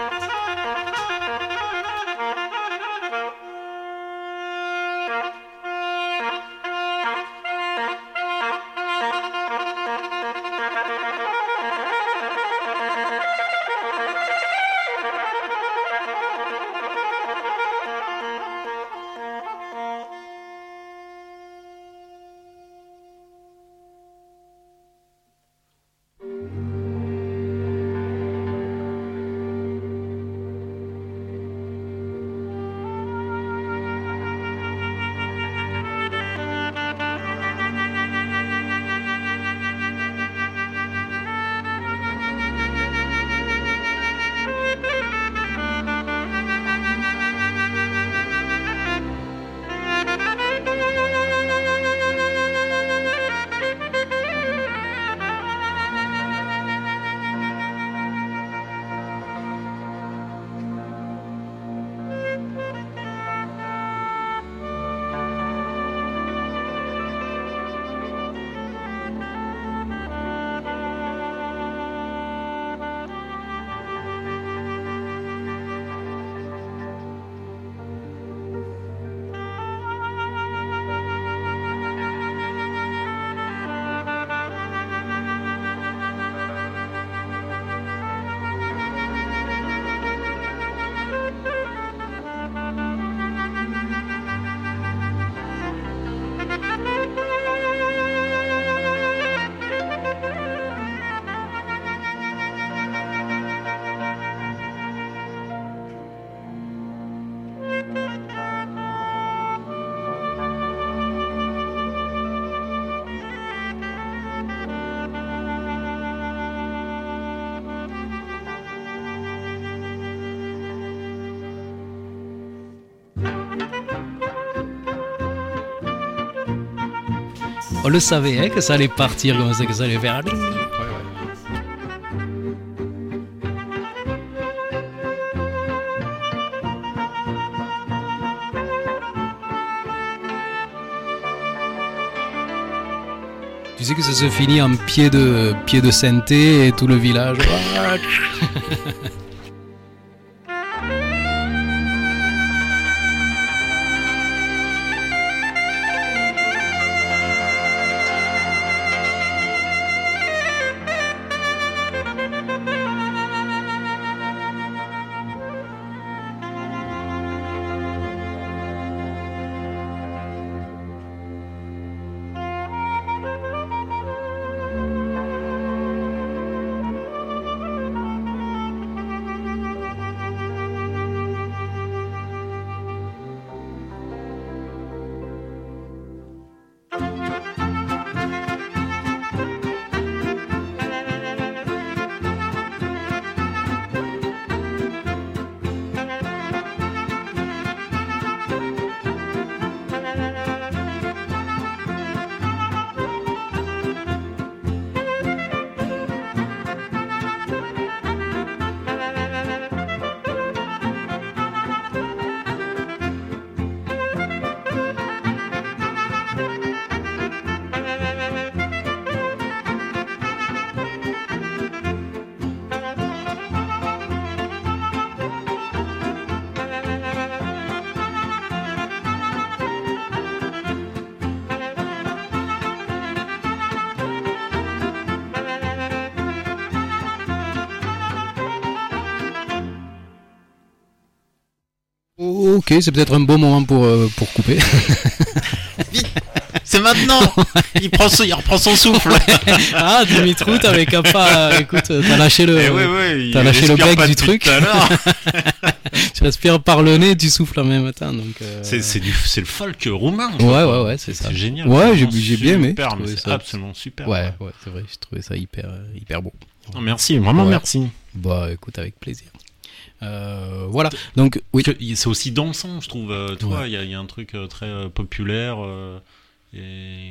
On le savait hein, que ça allait partir comme ça, que ça allait faire. Tu sais que ça se finit en pied de, pied de synthé et tout le village. Ok, c'est peut-être un bon moment pour, euh, pour couper. Vite, c'est maintenant. Il, prend son, il reprend son souffle. Ah, Dimitrou, t'avais qu'à pas... Écoute, t'as lâché le, Eh ouais, ouais, t'as il lâché le respire bec pas du depuis truc. tout à l'heure. Tu respires par le nez, tu souffles en même temps. Donc, euh... c'est, c'est, du, c'est le folk roumain. Ouais, ouais, ouais, c'est ça. C'est génial. Ouais, c'est j'ai, vraiment j'ai bien aimé. super, Je mais trouvais c'est ça- absolument super. Ouais, ouais, c'est vrai, j'ai trouvé ça hyper, euh, hyper beau. Non, merci, vraiment Ouais. merci. Bah, écoute, avec plaisir. Euh, voilà, donc, oui. Que- C'est aussi dansant, je trouve. euh, Tu Ouais. vois, il y, a- il y a un truc euh, très euh, populaire euh, et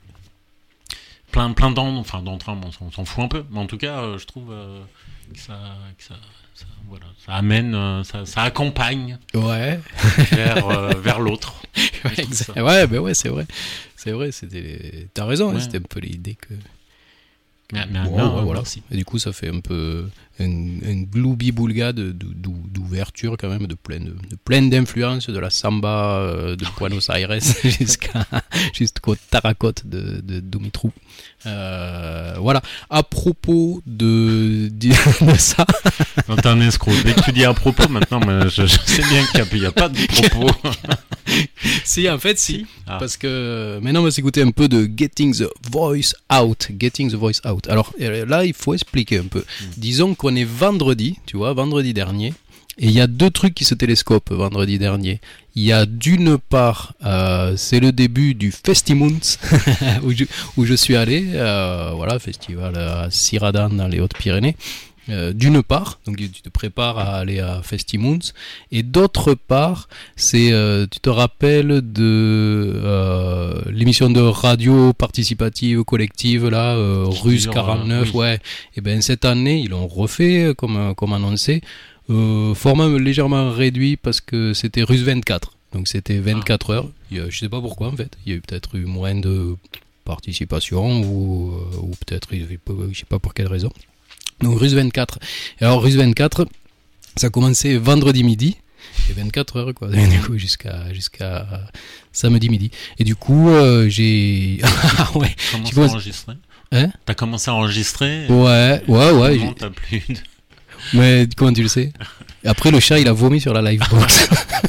plein, plein d'en, enfin d'entrain, bon, on s'en- on s'en fout un peu, mais en tout cas, euh, je trouve euh, que ça, que ça, ça, voilà, ça amène, euh, ça, ça accompagne Ouais. vers, euh, vers l'autre. Ouais, Je trouve exact. ça. ouais, ben ouais, c'est vrai. C'est vrai, c'était. les- T'as raison, hein, Ouais. c'était un peu l'idée que. Mais, mais, Bon, non, ouais, voilà. merci. Et du coup, ça fait un peu un, un gloubi-boulga de, de- d'ou- d'ouverture quand même, de plein de, de plein d'influences de la samba euh, de Buenos Aires jusqu'à jusqu'au taracote de, de Dumitrou. Euh, voilà. À propos de, de, de ça, Non, t'es un escroc. Dès que tu dis à propos, maintenant, mais je, je sais bien qu'il n'y a, a pas de propos. si en fait si, Ah. parce que maintenant on va s'écouter un peu de Getting the Voice Out. Getting the Voice Out. Alors euh, là, il faut expliquer un peu. Mm. Disons qu'on est vendredi, tu vois, vendredi dernier. Et il y a deux trucs qui se télescopent vendredi dernier. Il y a d'une part, euh, c'est le début du Festimunz où, je, où je suis allé, euh, voilà, festival à Siradan dans les Hautes-Pyrénées. Euh, d'une part, donc tu te prépares à aller à Festimunz, et d'autre part, c'est, euh, tu te rappelles de euh, l'émission de radio participative collective là, euh, Russe Plusieurs, quarante-neuf, euh, oui. ouais. Et ben cette année, ils l'ont refait comme comme annoncé. Euh, format légèrement réduit parce que c'était Russe vingt-quatre, donc c'était vingt-quatre heures. Il y a, je sais pas pourquoi en fait, il y a eu peut-être eu moins de participation ou, euh, ou peut-être il y avait pas- je sais pas pour quelle raison. Donc Russe vingt-quatre. Et alors Russe vingt-quatre, ça commençait vendredi midi et vingt-quatre heures quoi, du coup jusqu'à jusqu'à samedi midi. Et du coup euh, j'ai ah ouais, Comment Tu ça commences- enregistrer hein T'as commencé à enregistrer ouais ouais ouais. Comment j'ai- t'as plus de- Mais comment tu le sais? Après le chat il a vomi sur la livebox.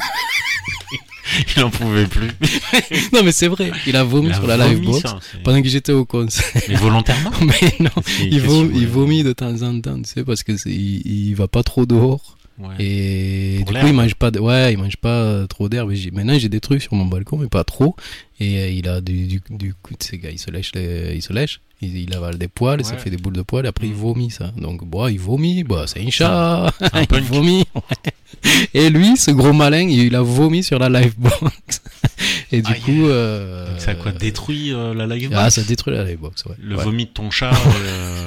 Il en pouvait plus. Non mais c'est vrai, il a vomi Il a sur la vomi, livebox ça, c'est- pendant que j'étais au concert. Mais volontairement. Mais non, Qu'est-ce il, que vom- tu il voulais vomit de temps en temps, tu sais, parce que c'est, il, il va pas trop dehors. Ouais. Et Pour du l'herbe. coup, il mange pas, de, ouais, il mange pas trop d'herbe. Et j'ai- Maintenant, j'ai des trucs sur mon balcon, mais pas trop. Et euh, il a du, du, du coup, tu sais, gars, il se lèche, les, il se lèche, il, il avale des poils, et ça Ouais. fait des boules de poils. Et après, il Mm. vomit ça. Donc, bon, il vomit, bah, c'est un chat. C'est un il punk. vomit. Ouais. Et lui, ce gros malin, il a vomi sur la livebox. Et du Aïe. coup, euh, Donc ça a quoi détruit euh, la live ah, ça détruit la livebox. Ouais. Le Ouais. vomi de ton chat. euh,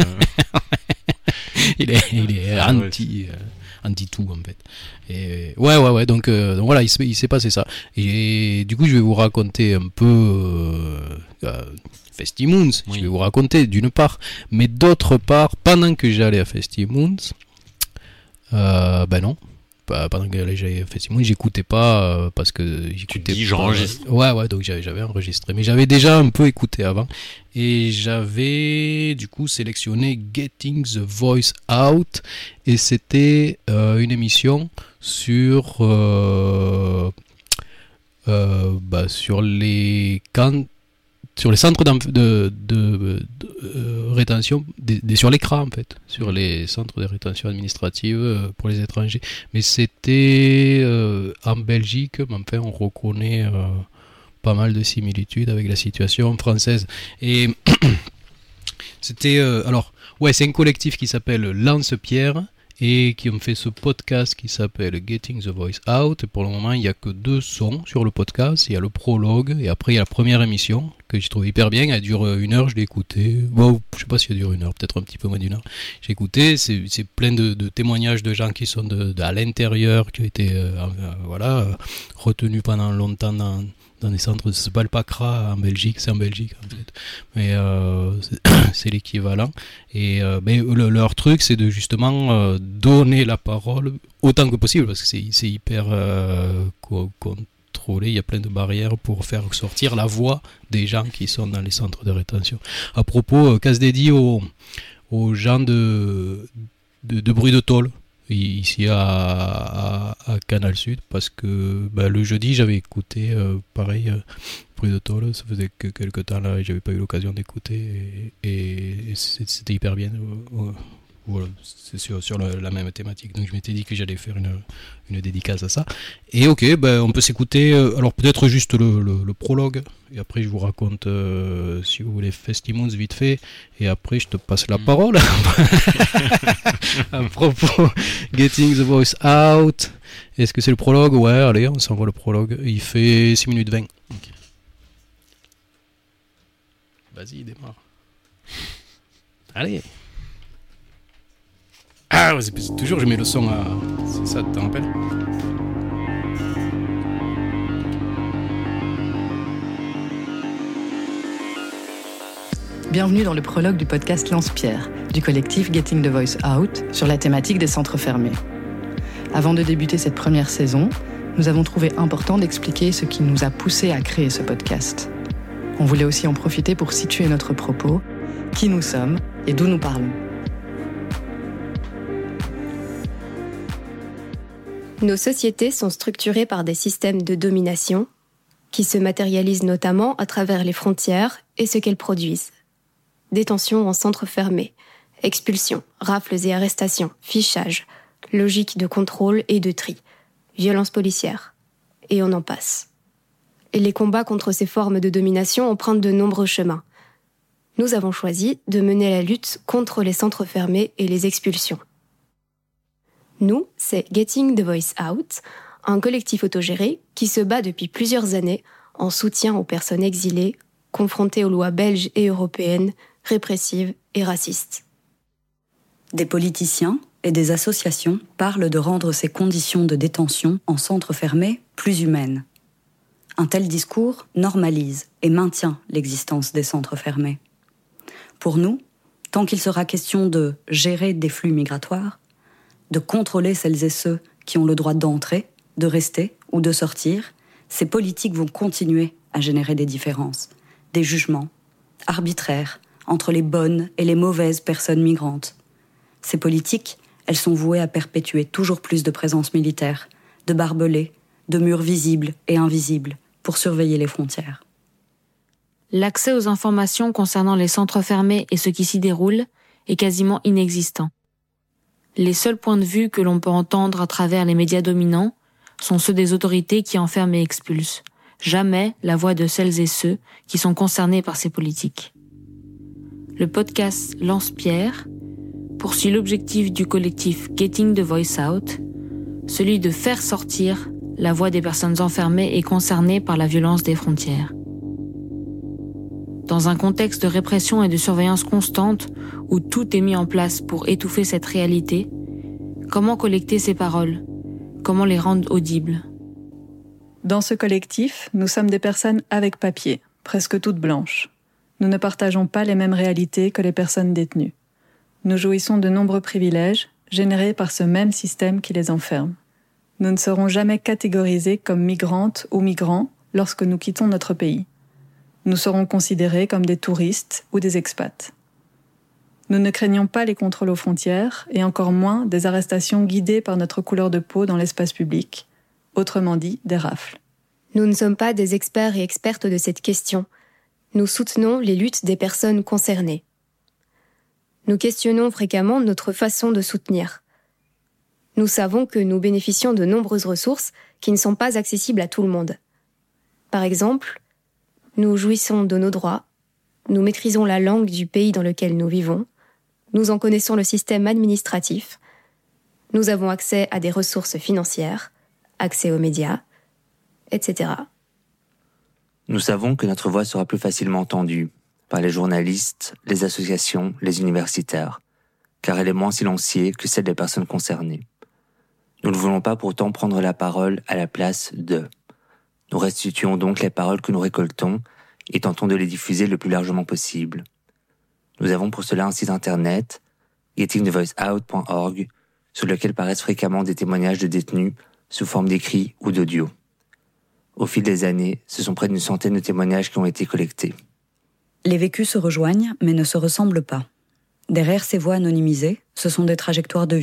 il est, il est Ah ouais. anti, euh, anti tout en fait. Et ouais, ouais, ouais. Donc, euh, donc voilà, il s'est, il s'est passé ça. Et du coup, je vais vous raconter un peu euh, euh, Festimunz. Oui. Je vais vous raconter d'une part, mais d'autre part, pendant que j'allais à Festimunz, euh, ben non. Pas- Pendant que j'allais à Festimunz, j'écoutais pas euh, parce que j'écoutais. dis, pas- j'enregistre. Ouais, ouais. Donc j'avais, j'avais enregistré, mais j'avais déjà un peu écouté avant. Et j'avais du coup sélectionné Getting the Voice Out, et c'était euh, une émission sur euh, euh, bah, sur les camps, sur les centres d'enf- de, de, de, euh, rétention, des, des- sur l'écran en fait, sur les centres de rétention administrative euh, pour les étrangers. Mais c'était euh, en Belgique, mais enfin on reconnaît euh, pas mal de similitudes avec la situation française. Et c'était euh, alors ouais, c'est un collectif qui s'appelle Lance-Pierre et qui ont fait ce podcast qui s'appelle Getting the Voice Out. Et pour le moment, il n'y a que deux sons sur le podcast. Il y a le prologue et après il y a la première émission que j'ai trouvé hyper bien. Elle dure une heure, je l'ai écoutée. Bon, je sais pas si elle dure une heure, peut-être un petit peu moins d'une heure. J'ai écouté, c'est, c'est plein de, de témoignages de gens qui sont de, de- à l'intérieur, qui ont été euh, euh, voilà, euh, retenus pendant longtemps dans dans des centres, c'est pas le PACRA en Belgique, c'est en Belgique en fait, mais euh, c'est, c'est l'équivalent. Et euh, mais le- leur truc, c'est de justement euh, donner la parole autant que possible, parce que c'est, c'est hyper euh, co- contrôlé, il y a plein de barrières pour faire sortir la voix des gens qui sont dans les centres de rétention. À propos, euh, casse dédié aux, aux gens de, de, de bruit de tôle. ici à, à, à Canal Sud, parce que bah, le jeudi j'avais écouté euh, pareil euh, Bruit de tôle, ça faisait que quelques temps là et j'avais pas eu l'occasion d'écouter et, et, et c'était hyper bien. Euh, Voilà, c'est sur, sur le, la même thématique. Donc je m'étais dit que j'allais faire une, une dédicace à ça. Et ok, ben, on peut s'écouter, euh, alors peut-être juste le, le, le prologue, et après je vous raconte, euh, si vous voulez, Festimons vite fait, et après je te passe la parole à propos Getting the Voice Out. Est-ce que c'est le prologue? Ouais, allez, on s'envoie le prologue. Il fait six minutes vingt. Okay. Vas-y, démarre. Allez. Ah, c'est, c'est toujours je mets le son à... C'est ça, tu t'en rappelles? Bienvenue dans le prologue du podcast Lance-Pierre, du collectif Getting the Voice Out, sur la thématique des centres fermés. Avant de débuter cette première saison, nous avons trouvé important d'expliquer ce qui nous a poussé à créer ce podcast. On voulait aussi en profiter pour situer notre propos, qui nous sommes et d'où nous parlons. Nos sociétés sont structurées par des systèmes de domination qui se matérialisent notamment à travers les frontières et ce qu'elles produisent. Détention en centres fermés, expulsions, rafles et arrestations, fichage, logique de contrôle et de tri, violences policières, et on en passe. Et les combats contre ces formes de domination empruntent de nombreux chemins. Nous avons choisi de mener la lutte contre les centres fermés et les expulsions. Nous, c'est Getting the Voice Out, un collectif autogéré qui se bat depuis plusieurs années en soutien aux personnes exilées, confrontées aux lois belges et européennes, répressives et racistes. Des politiciens et des associations parlent de rendre ces conditions de détention en centres fermés plus humaines. Un tel discours normalise et maintient l'existence des centres fermés. Pour nous, tant qu'il sera question de gérer des flux migratoires, de contrôler celles et ceux qui ont le droit d'entrer, de rester ou de sortir, ces politiques vont continuer à générer des différences, des jugements arbitraires entre les bonnes et les mauvaises personnes migrantes. Ces politiques, elles sont vouées à perpétuer toujours plus de présence militaire, de barbelés, de murs visibles et invisibles pour surveiller les frontières. L'accès aux informations concernant les centres fermés et ce qui s'y déroule est quasiment inexistant. Les seuls points de vue que l'on peut entendre à travers les médias dominants sont ceux des autorités qui enferment et expulsent, jamais la voix de celles et ceux qui sont concernés par ces politiques. Le podcast Lance-Pierre poursuit l'objectif du collectif Getting the Voice Out, celui de faire sortir la voix des personnes enfermées et concernées par la violence des frontières. Dans un contexte de répression et de surveillance constante où tout est mis en place pour étouffer cette réalité, comment collecter ces paroles? Comment les rendre audibles? Dans ce collectif, nous sommes des personnes avec papier, presque toutes blanches. Nous ne partageons pas les mêmes réalités que les personnes détenues. Nous jouissons de nombreux privilèges générés par ce même système qui les enferme. Nous ne serons jamais catégorisés comme migrantes ou migrants lorsque nous quittons notre pays. Nous serons considérés comme des touristes ou des expats. Nous ne craignons pas les contrôles aux frontières et encore moins des arrestations guidées par notre couleur de peau dans l'espace public, autrement dit des rafles. Nous ne sommes pas des experts et expertes de cette question. Nous soutenons les luttes des personnes concernées. Nous questionnons fréquemment notre façon de soutenir. Nous savons que nous bénéficions de nombreuses ressources qui ne sont pas accessibles à tout le monde. Par exemple, nous jouissons de nos droits, nous maîtrisons la langue du pays dans lequel nous vivons, nous en connaissons le système administratif, nous avons accès à des ressources financières, accès aux médias, et cetera. Nous savons que notre voix sera plus facilement entendue par les journalistes, les associations, les universitaires, car elle est moins silenciée que celle des personnes concernées. Nous ne voulons pas pourtant prendre la parole à la place d'eux. Nous restituons donc les paroles que nous récoltons et tentons de les diffuser le plus largement possible. Nous avons pour cela un site internet, getting the voice out point org, sur lequel paraissent fréquemment des témoignages de détenus sous forme d'écrits ou d'audio. Au fil des années, ce sont près d'une centaine de témoignages qui ont été collectés. Les vécus se rejoignent, mais ne se ressemblent pas. Derrière ces voix anonymisées, ce sont des trajectoires de vie,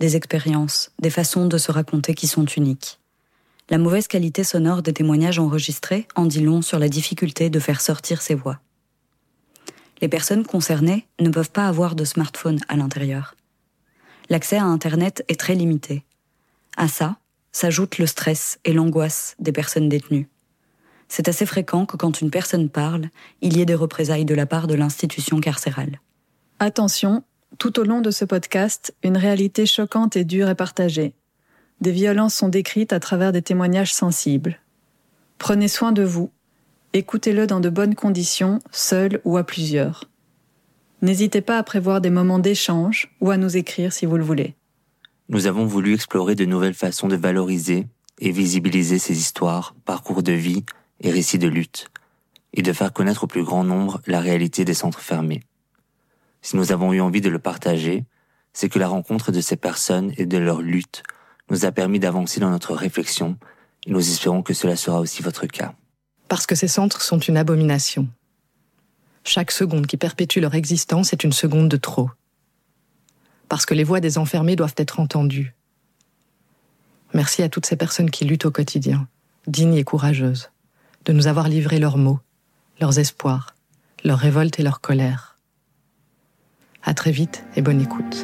des expériences, des façons de se raconter qui sont uniques. La mauvaise qualité sonore des témoignages enregistrés en dit long sur la difficulté de faire sortir ces voix. Les personnes concernées ne peuvent pas avoir de smartphone à l'intérieur. L'accès à Internet est très limité. À ça, s'ajoute le stress et l'angoisse des personnes détenues. C'est assez fréquent que quand une personne parle, il y ait des représailles de la part de l'institution carcérale. Attention, tout au long de ce podcast, une réalité choquante et dure est partagée. Des violences sont décrites à travers des témoignages sensibles. Prenez soin de vous. Écoutez-le dans de bonnes conditions, seul ou à plusieurs. N'hésitez pas à prévoir des moments d'échange ou à nous écrire si vous le voulez. Nous avons voulu explorer de nouvelles façons de valoriser et visibiliser ces histoires, parcours de vie et récits de lutte, et de faire connaître au plus grand nombre la réalité des centres fermés. Si nous avons eu envie de le partager, c'est que la rencontre de ces personnes et de leur lutte nous a permis d'avancer dans notre réflexion, et nous espérons que cela sera aussi votre cas. Parce que ces centres sont une abomination. Chaque seconde qui perpétue leur existence est une seconde de trop. Parce que les voix des enfermés doivent être entendues. Merci à toutes ces personnes qui luttent au quotidien, dignes et courageuses, de nous avoir livré leurs mots, leurs espoirs, leurs révoltes et leur colère. À très vite et bonne écoute.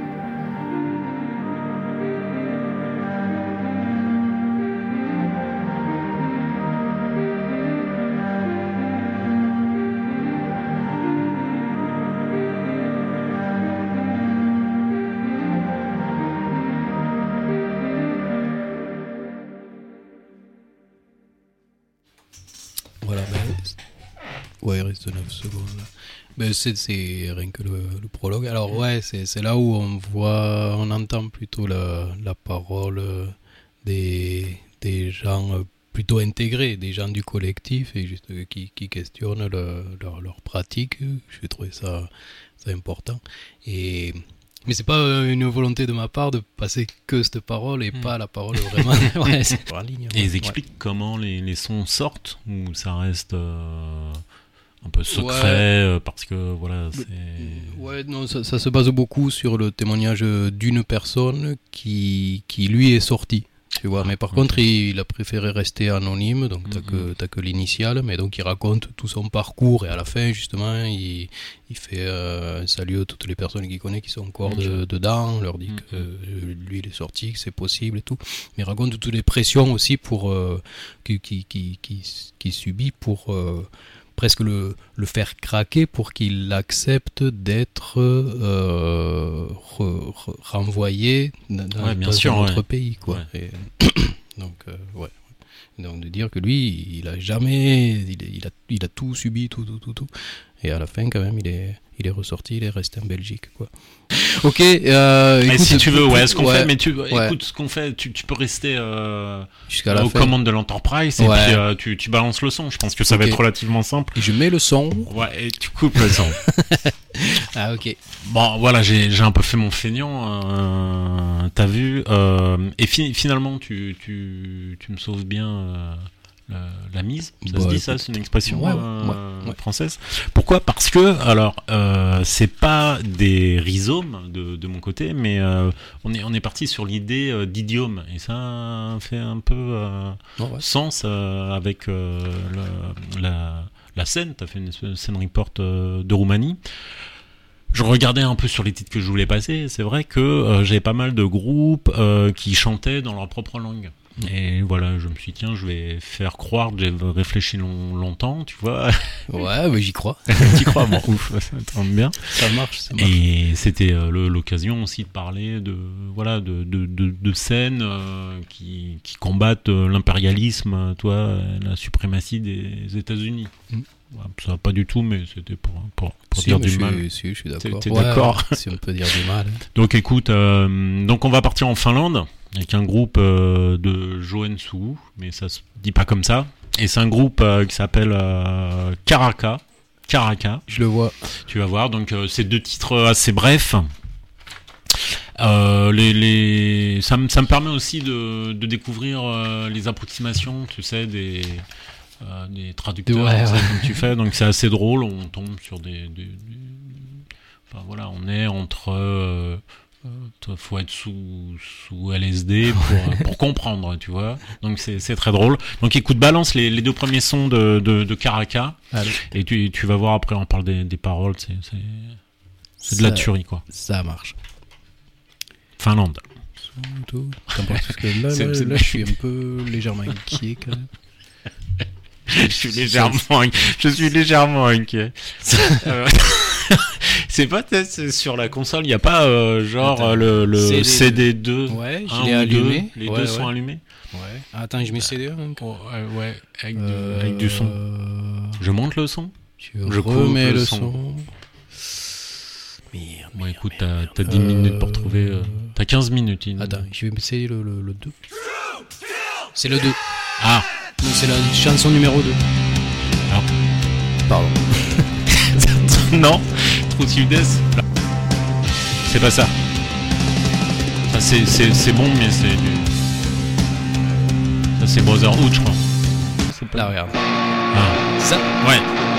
Voilà, ben, ouais, il reste neuf secondes. Ben, c'est, c'est rien que le, le prologue. Alors ouais, c'est, c'est là où on voit, on entend plutôt la, la parole des, des gens plutôt intégrés, des gens du collectif et juste qui, qui questionnent le, leur, leur pratique. J'ai trouvé ça, ça important. Et mais c'est pas une volonté de ma part de passer que cette parole et mmh. pas la parole vraiment. Ouais, c'est en ligne. Et ils expliquent ouais. comment les, les sons sortent ou ça reste euh, un peu secret ouais. parce que voilà. C'est... Ouais, non, ça, ça se base beaucoup sur le témoignage d'une personne qui, qui lui est sortie. Tu vois, mais par okay. contre, il, il a préféré rester anonyme, donc t'as, mm-hmm. que, t'as que l'initiale, mais donc il raconte tout son parcours et à la fin, justement, il, il fait euh, un salut à toutes les personnes qu'il connaît qui sont encore okay. de, dedans, leur dit mm-hmm. que euh, lui il est sorti, que c'est possible et tout, mais il raconte toutes les pressions aussi pour euh, qui, qui, qui, qui, qui subit pour euh, presque le, le faire craquer pour qu'il accepte d'être euh, re, re, renvoyé dans, ouais, dans sûr, un autre ouais. pays, quoi. Ouais. Et, donc, euh, ouais. Donc de dire que lui, il a jamais, il, il, a, il a tout subi, tout, tout, tout, tout. Et à la fin, quand même, il est, il est ressorti, il est resté en Belgique, quoi. Ok. Euh, écoute, si tu veux, ouais, ce qu'on ouais, fait, mais tu, ouais. écoute, ce qu'on fait, tu, tu peux rester euh, jusqu'à la aux fin. commandes de l'Enterprise et ouais. puis euh, tu, tu balances le son. Je pense que ça okay. va être relativement simple. Et je mets le son. Ouais, et tu coupes le son. Ah ok. Bon, voilà, j'ai, j'ai un peu fait mon feignant. Euh, t'as vu. Euh, et fi- finalement, tu, tu, tu me sauves bien. Euh, La, la mise, ça bah, se dit ça, c'est une expression ouais, euh, ouais, ouais. française. Pourquoi ? Parce que, alors, euh, c'est pas des rhizomes de, de mon côté, mais euh, on est on est parti sur l'idée euh, d'idiome et ça fait un peu euh, oh, ouais. sens euh, avec euh, le, la la scène. T'as fait une scène report euh, de Roumanie. Je regardais un peu sur les titres que je voulais passer. C'est vrai que euh, j'avais pas mal de groupes euh, qui chantaient dans leur propre langue. Et voilà, je me suis dit, tiens, je vais faire croire que j'ai réfléchi long, longtemps, tu vois. Ouais, mais j'y crois. J'y crois, bon, ouf, ça tombe bien. Ça marche, ça marche. Et c'était euh, le, l'occasion aussi de parler de, voilà, de, de, de, de scènes euh, qui, qui combattent euh, l'impérialisme, toi, euh, la suprématie des États-Unis. Mm. Ouais, ça va pas du tout, mais c'était pour, pour, pour si, dire du je mal. Suis, si, je suis d'accord. T'es, t'es ouais, d'accord ouais, si on peut dire du mal. Hein. Donc écoute, euh, donc on va partir en Finlande avec un groupe euh, de Joensuu, mais ça se dit pas comme ça. Et c'est un groupe euh, qui s'appelle euh, Karaka. Karaka. Je le vois. Tu vas voir. Donc euh, c'est deux titres assez brefs. Euh, les, les... Ça, me, ça me permet aussi de, de découvrir euh, les approximations, tu sais, des, euh, des traducteurs, ouais, ouais. comme tu fais. Donc c'est assez drôle. On tombe sur des, des, des... Enfin voilà, on est entre euh, Il faut être sous, sous L S D pour, pour comprendre, tu vois. Donc c'est, c'est très drôle. Donc écoute, balance les, les deux premiers sons de, de, de Karaka. Allez. Et tu, tu vas voir après, on parle des, des paroles. C'est, c'est, c'est de la tuerie, quoi. Ça marche. Finlande. Parce que là, c'est, là, c'est là je suis un peu légèrement inquiet quand même. je suis légèrement, je suis légèrement inquiet. C'est pas c'est sur la console, il n'y a pas euh, genre Attends, le, le C D... C D deux. Ouais, je l'ai allumé. Deux, les ouais, deux ouais. sont allumés. Ouais. Attends, je mets C D un. Oh, euh, ouais, avec, euh... du, avec du son. Je monte le son. Tu je remets le, le son. son. Merde, bon, écoute, merde, t'as, t'as dix euh... minutes pour trouver. Euh... T'as quinze minutes. Il... Attends, je vais essayer le, le, le deux. C'est le deux. Ah. Donc c'est la chanson numéro deux. Alors. Pardon. Non, True Sudest. C'est pas ça. Ça c'est, c'est, c'est bon, mais c'est du. Ça c'est Brotherhood, je crois. C'est pas... Là, regarde. Ah. Ça ouais.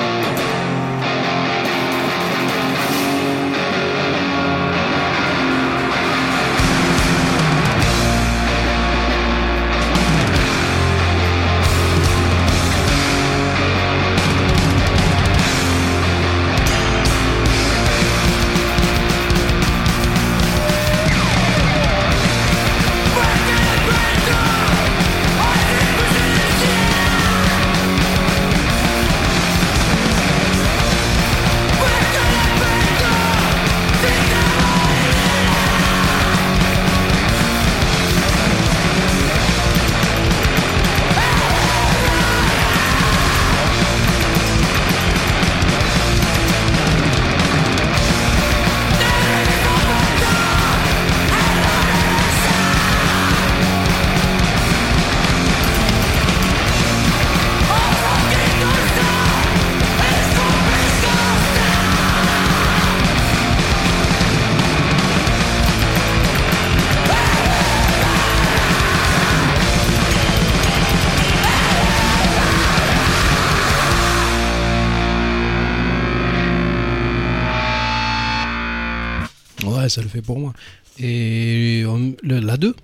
Ouais, ça le fait pour moi. Et on, le, la deux.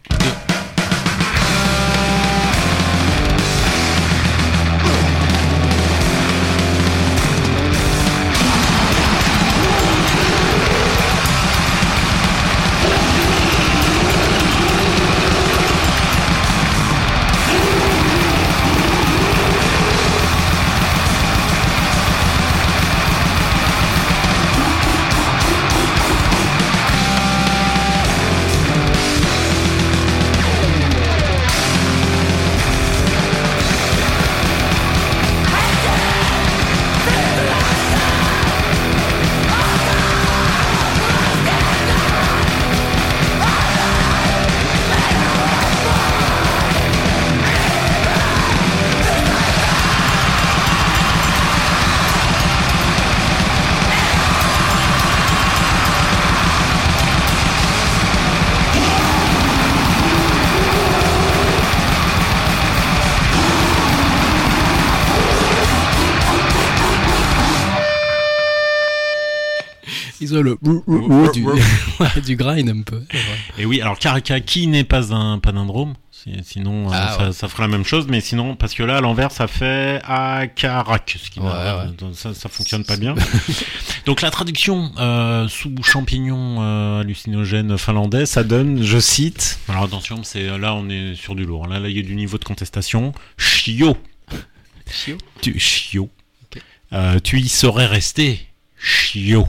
Ils ont le du, du grind un peu. Et oui, alors Karaka qui n'est pas un palindrome, sinon ah, euh, ça, ouais. ça ferait la même chose, mais sinon parce que là à l'envers ça fait Akarak, ce qui ouais, ouais. ça ça fonctionne pas bien. Donc la traduction euh, sous champignon euh, hallucinogène finlandais, ça donne, je cite. Alors attention, c'est là on est sur du lourd. Là là il y a du niveau de contestation. Chio. Chio. Tu chio. Okay. Euh, tu y serais resté. Chio.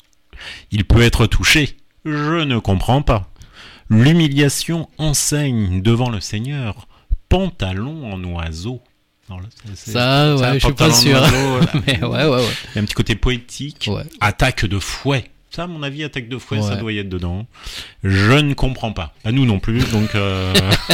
Il peut être touché. Je ne comprends pas. L'humiliation enseigne devant le Seigneur. Pantalon en oiseau. Non, là, c'est, c'est, ça, ouais, je suis pas sûr. Oiseau, mais ouais, ouais, ouais. Il y a un petit côté poétique. Ouais. Attaque de fouet. Ça, à mon avis, attaque de fouet, ouais. Ça doit y être dedans. Je ne comprends pas. À nous non plus, donc. Euh...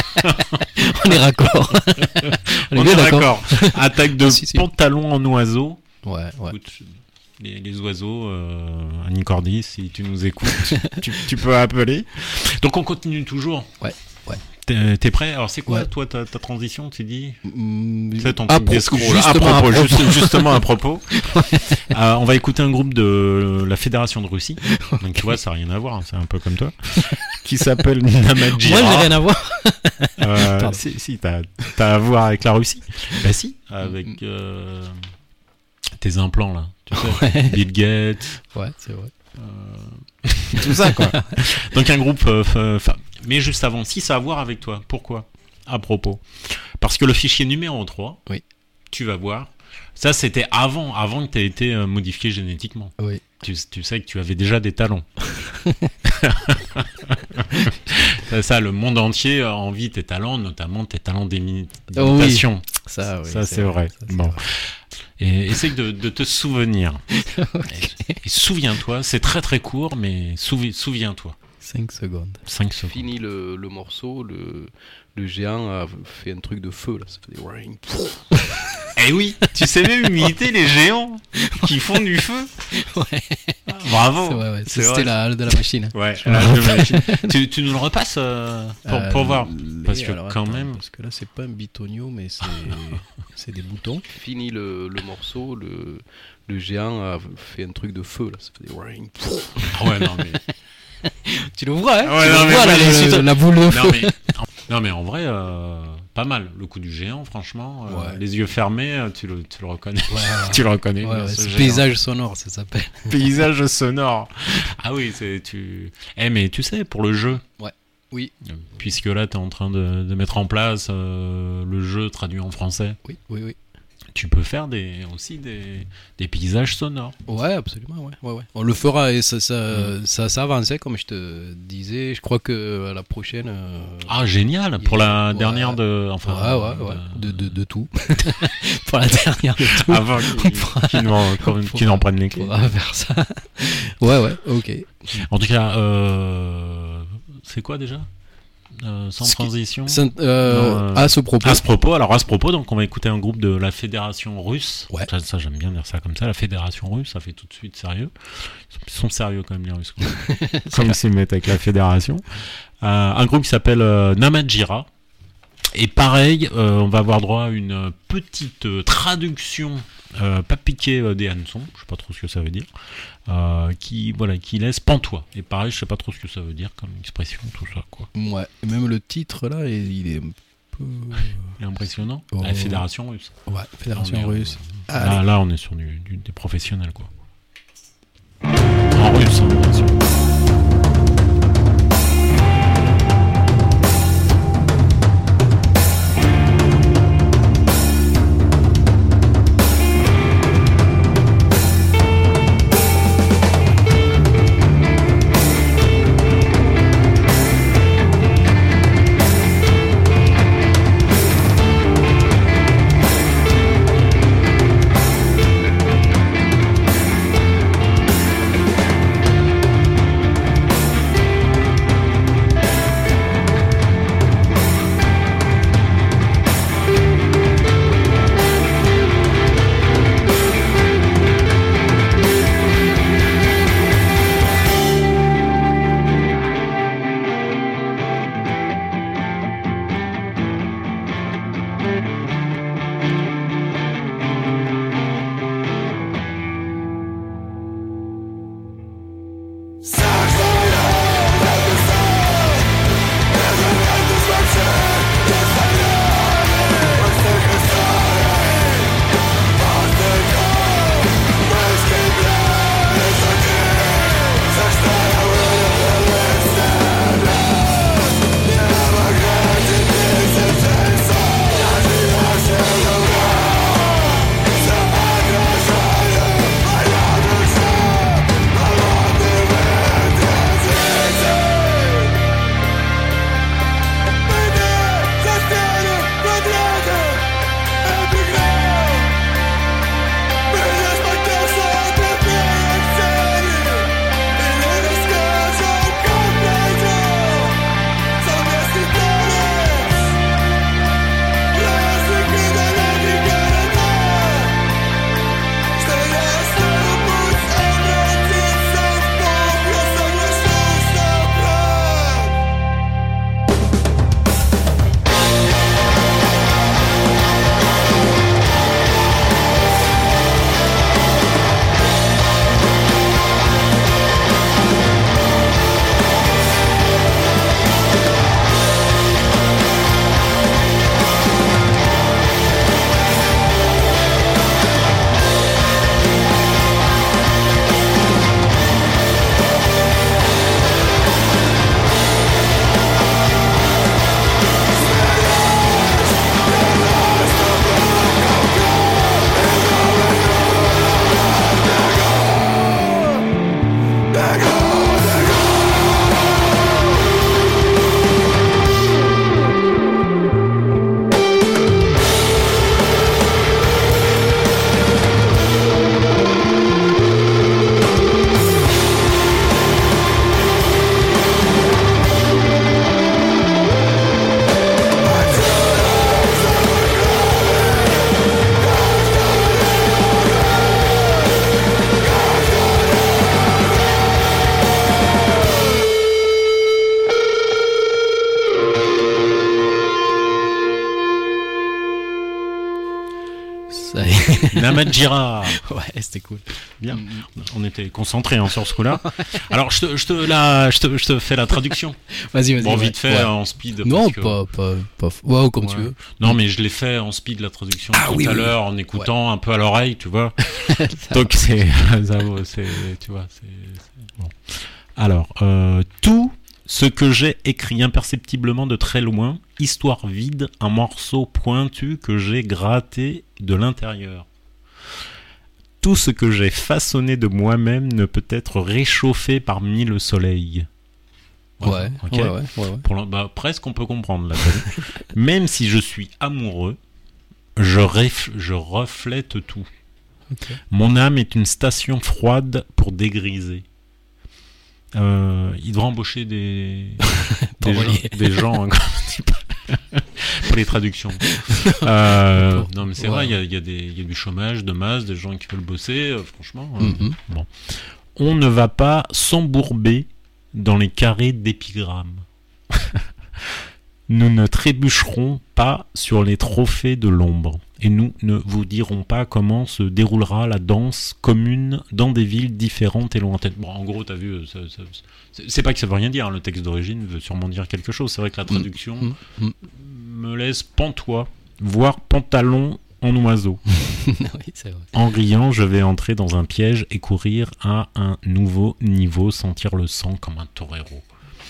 On est raccord. On, On est, est d'accord. Attaque de si, si. Pantalon en oiseau. Ouais, ouais. Écoute, Les, les oiseaux, euh, Annie Cordy, si tu nous écoutes, tu, tu peux appeler. Donc on continue toujours. Ouais, ouais. T'es, t'es prêt? Alors c'est quoi Ouais. toi ta, ta transition? Tu dis Mmh, c'est ton à truc pro- d'escroc, là. justement à propos, à propos. juste- justement à propos. Euh, on va écouter un groupe de la Fédération de Russie. Donc tu vois, ça n'a rien à voir, hein, c'est un peu comme toi. Qui s'appelle Namadjira. Moi, j'ai rien à voir. Euh, Pardon. si, si t'as, t'as à voir avec la Russie. Bah si, avec euh, tes implants là. Tu sais, Ouais. Bill Gates. Ouais, c'est vrai. Euh, tout ça quoi. Donc un groupe. Euh, f- f- mais juste avant, si ça a à voir avec toi. Pourquoi? À propos. Parce que le fichier numéro trois, oui. Tu vas voir. Ça c'était avant, avant que tu aies été euh, modifié génétiquement. Oui. Tu, tu sais que tu avais déjà des talons. c'est ça, le monde entier a envie tes talents, notamment tes talents d'imi- d'imitation. Oh oui. Ça, oui, ça c'est c'est vrai. vrai. Ça, c'est bon. vrai. Et essaye de, de te souvenir. Okay. et, et souviens-toi, c'est très très court, mais souvi- souviens-toi. cinq secondes. cinq secondes. Fini le, le morceau, le, le géant a fait un truc de feu là. Ça fait des ring. Eh oui, tu sais même imiter les géants qui font du feu. Ouais. Ah, bravo. C'est vrai, ouais. C'est C'était vrai. la halle de la machine. Ouais, Je la me halle de rappelle. machine. tu, tu nous le repasses euh, pour, Euh, pour voir. les- Parce que alors, quand attends, même. Parce que là, c'est pas un bitonio, mais c'est, c'est des boutons. Fini le, le morceau, le, le géant a fait un truc de feu là. Ça fait des ring. Ah ouais, non mais. Tu le vois, hein? Ah ouais, Tu non, le mais vois, moi, là, j'y le- suis tout- la boule de non, feu. mais, non mais en vrai, euh, pas mal. Le coup du géant, franchement, euh, Ouais. les yeux fermés, euh, tu le, tu le reconnais. Ouais, ouais. tu le reconnais. Ouais, bien, ouais, ce c'est géant. paysage sonore, ça s'appelle. Paysage sonore. Ah oui, c'est tu. Eh mais tu sais, pour le jeu. Ouais. Oui. Puisque là, tu es en train de, de mettre en place euh, le jeu traduit en français. Oui, oui, oui. Tu peux faire des, aussi des, des paysages sonores. Ouais, absolument, ouais, ouais, ouais. On le fera et ça, ça, Mm. ça, ça avançait, comme je te disais. Je crois que à la prochaine. euh, Ah, génial! il Pour y a- la ouais. dernière de. Enfin, ouais, ouais, ouais. De, de, de tout. Pour la dernière de tout. Avant qu'ils qu'ils n'en qu'ils n'en prennent les clés. On va faire ça. Ouais, ouais, ok. En tout cas, euh, c'est quoi déjà? Euh, sans Ce qui- transition. sans- euh, Non, euh, à ce propos. À ce propos, alors à ce propos, donc on va écouter un groupe de la Fédération Russe. Ouais. Ça, ça, j'aime bien dire ça comme ça, la Fédération Russe, ça fait tout de suite sérieux. Ils sont sérieux quand même les Russes. Quoi. Comme ils se mettent avec la Fédération. Euh, un groupe qui s'appelle euh, Namadjira. Et pareil, euh, on va avoir droit à une petite euh, traduction, euh, pas piqué euh, des hannetons, je sais pas trop ce que ça veut dire, euh, qui voilà, qui laisse pantois. Et pareil, je sais pas trop ce que ça veut dire comme expression, tout ça quoi. Ouais, et même le titre là, il est un peu. Il est impressionnant. Oh. La Fédération Russe. Ouais, Fédération On est, Russe. euh, Allez. Là, là, on est sur du, du- des professionnels quoi. En russe, hein, bien sûr. Thank Namatjira. Ouais, c'était cool. Bien. On était concentrés hein, sur ce coup-là. Alors, je te, je te, la, je te, je te fais la traduction. Vas-y, vas-y. Bon, ouais. vite fait, ouais. en speed. Non, que... pas, pas, pas. Ouais, comme ouais. tu veux. Non, mais je l'ai fait en speed, la traduction, ah, tout oui, à oui, l'heure, oui. en écoutant ouais. un peu à l'oreille, tu vois. Donc, c'est, ça, c'est. Tu vois, c'est. c'est... Bon. Alors, euh, tout ce que j'ai écrit imperceptiblement de très loin, histoire vide, un morceau pointu que j'ai gratté de l'intérieur. Tout ce que j'ai façonné de moi-même ne peut être réchauffé par mille soleils. Ouais, okay. ouais, ouais, ouais, ouais. Pour, bah, presque on peut comprendre là. Même si je suis amoureux, je, ref, je reflète tout. Okay. Mon âme est une station froide pour dégriser. Euh, il devrait embaucher des, des, gens, des gens hein, pour les traductions. Euh, non, mais c'est ouais. vrai, il y a, y, a y a du chômage de masse, des gens qui veulent bosser, euh, franchement. Euh, mm-hmm. Bon. On ne va pas s'embourber dans les carrés d'épigrammes. Nous ne trébucherons pas sur les trophées de l'ombre. Et nous ne vous dirons pas comment se déroulera la danse commune dans des villes différentes et lointaines. Bon, en gros, t'as vu, ça, ça, c'est, c'est pas que ça veut rien dire, hein, le texte d'origine veut sûrement dire quelque chose. C'est vrai que la traduction mmh, mmh. me laisse pantois, voire pantalon en oiseau. Oui, c'est vrai. En riant, je vais entrer dans un piège et courir à un nouveau niveau, sentir le sang comme un torero.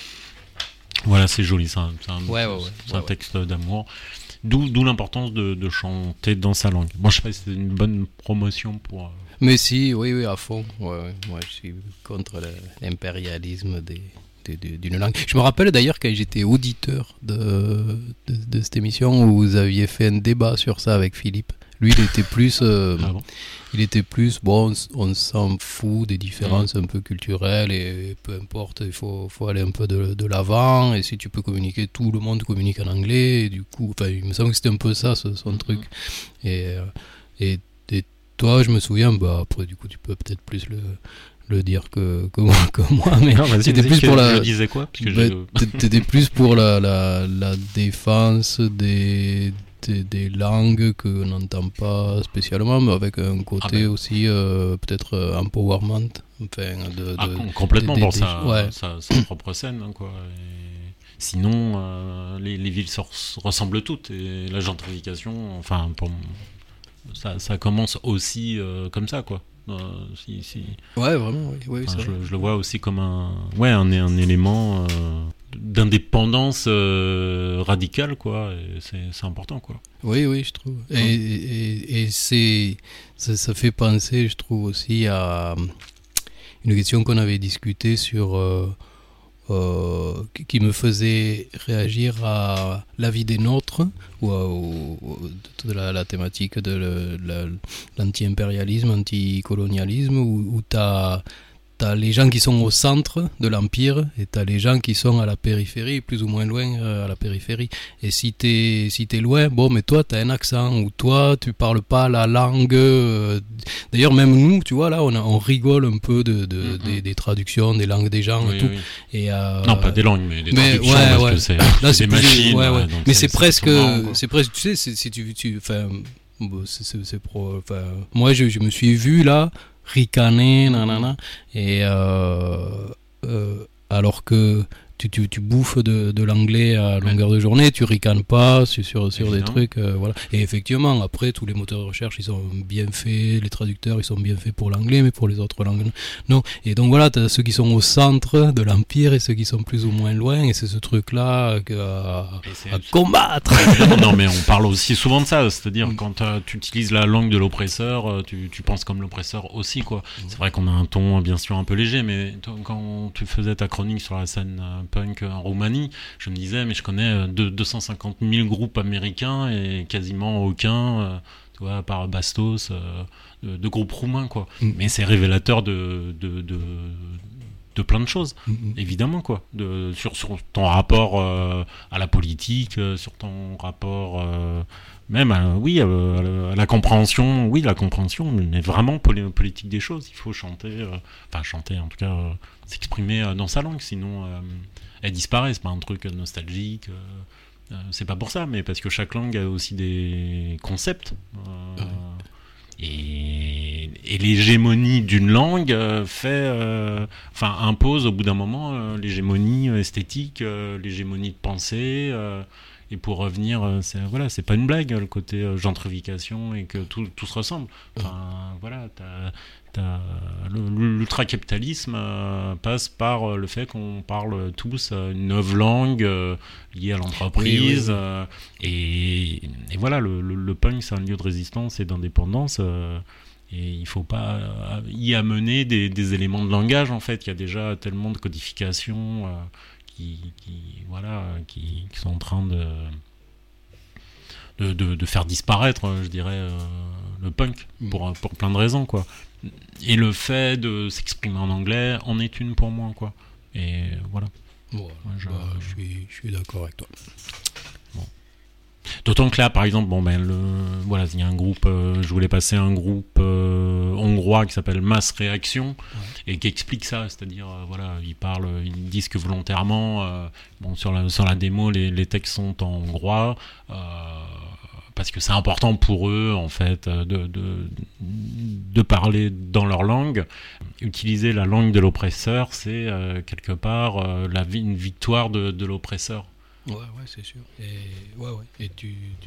Voilà, c'est joli, c'est un, c'est un, ouais, ouais, ouais, c'est ouais, un ouais. texte d'amour. D'où, d'où l'importance de, de chanter dans sa langue. Moi, je sais pas si c'est une bonne promotion pour... Euh... Mais si, oui, oui, à fond. Ouais, ouais. Moi, je suis contre le, l'impérialisme des, de, de, d'une langue. Je me rappelle d'ailleurs quand j'étais auditeur de, de, de cette émission où vous aviez fait un débat sur ça avec Philippe. Lui, il était plus... Euh, ah bon il était plus, bon, on, on s'en fout des différences mmh. un peu culturelles et peu importe, il faut, faut aller un peu de, de l'avant et si tu peux communiquer, tout le monde communique en anglais et du coup, enfin, il me semble que c'était un peu ça, ce, son mmh. truc. Et, et, et toi, je me souviens, bah après, du coup, tu peux peut-être plus le... le dire que, que, moi, que moi mais non, c'était plus pour la je disais quoi parce que bah, je... t'étais plus pour la, la, la défense des, des, des langues que n'entend pas spécialement mais avec un côté ah ben. aussi euh, peut-être euh, empowerment enfin, de, de, ah, complètement des, pour des, sa, des, ouais. sa, sa propre scène hein, quoi. Et sinon euh, les, les villes se ressemblent toutes et la gentrification enfin pour, ça, ça commence aussi euh, comme ça quoi. Euh, si, si... Ouais, vraiment, oui. oui enfin, je, je le vois aussi comme un, ouais, un, un élément euh, d'indépendance euh, radicale, quoi. Et c'est, c'est important, quoi. Oui, oui, je trouve. Et, ouais. et, et c'est, ça, ça fait penser, je trouve, aussi à une question qu'on avait discutée sur. Euh, Euh, qui me faisait réagir à la vie des nôtres ou à ou, de la, la thématique de le, la, l'anti-impérialisme, anti-colonialisme où, où t'as, t'as les gens qui sont au centre de l'empire et t'as les gens qui sont à la périphérie, plus ou moins loin euh, à la périphérie. Et si t'es, si t'es loin, bon, mais toi t'as un accent ou toi tu parles pas la langue. Euh, d'ailleurs, même nous, tu vois, là, on, a, on rigole un peu de, de, mm-hmm. des, des traductions, des langues des gens oui, et tout. Oui. Et, euh, non, pas des langues, mais des mais, traductions, ouais, parce ouais. que c'est, là, c'est, c'est des plus, machines. Ouais, ouais. Ouais, mais c'est, c'est, presque, souvent, c'est presque, tu sais, c'est, si tu, tu, enfin, c'est, c'est, c'est pro, enfin, moi, je, je me suis vu là. Ricaner, nanana, et euh, euh, alors que tu, tu, tu bouffes de, de l'anglais à longueur de journée, tu ricanes pas sur, sur, sur des trucs, euh, voilà. Et effectivement, après, tous les moteurs de recherche, ils sont bien faits, les traducteurs, ils sont bien faits pour l'anglais, mais pour les autres langues, non. Et donc voilà, t'as ceux qui sont au centre de l'Empire et ceux qui sont plus ou moins loin, et c'est ce truc-là que, à, à combattre. Non, mais on parle aussi souvent de ça, c'est-à-dire mm. quand tu utilises la langue de l'oppresseur, tu, tu penses comme l'oppresseur aussi, quoi. Mm. C'est vrai qu'on a un ton, bien sûr, un peu léger, mais toi, quand tu faisais ta chronique sur la scène punk en Roumanie, je me disais mais je connais deux cent cinquante mille groupes américains et quasiment aucun euh, tu vois à part Bastos euh, de, de groupes roumains quoi. Mm. Mais c'est révélateur de de, de de plein de choses mm. évidemment quoi de sur sur ton rapport euh, à la politique euh, sur ton rapport euh, même à, oui à, à, la, à la compréhension oui la compréhension mais vraiment poli- politique des choses il faut chanter euh, enfin chanter en tout cas euh, s'exprimer euh, dans sa langue sinon euh, elle disparaît, c'est pas un truc nostalgique, euh, euh, c'est pas pour ça, mais parce que chaque langue a aussi des concepts. Euh, et, et l'hégémonie d'une langue euh, fait, euh, enfin impose au bout d'un moment euh, l'hégémonie esthétique, euh, l'hégémonie de pensée. Euh, et pour revenir, euh, c'est voilà, c'est pas une blague le côté euh, gentrification et que tout, tout se ressemble. Enfin voilà, t'as, t'as, le, l'ultracapitalisme euh, passe par euh, le fait qu'on parle tous euh, une neuve langue euh, liée à l'entreprise. Oui, oui, oui. Euh, et, et voilà, le, le, le punk c'est un lieu de résistance et d'indépendance. Euh, Et il ne faut pas y amener des, des éléments de langage, en fait. Il y a déjà tellement de codifications euh, qui, qui, voilà, qui, qui sont en train de, de, de, de faire disparaître, je dirais, euh, le punk, pour, pour plein de raisons, quoi. Et le fait de s'exprimer en anglais en est une pour moi, quoi. Et voilà. Bon, Moi, je, bah, je, suis, je suis d'accord avec toi. Bon. D'autant que là, par exemple, bon ben le, voilà, il y a un groupe, euh, je voulais passer un groupe euh, hongrois qui s'appelle Mass Réaction, ouais. Et qui explique ça, c'est-à-dire, euh, voilà, ils parlent, ils disent que volontairement, euh, bon sur la sur la démo, les, les textes sont en hongrois. Euh, parce que c'est important pour eux, en fait, de, de, de parler dans leur langue. Utiliser la langue de l'oppresseur, c'est euh, quelque part euh, la, une victoire de, de l'oppresseur. Ouais, ouais, c'est sûr. Et, ouais, ouais. Et tu, tu,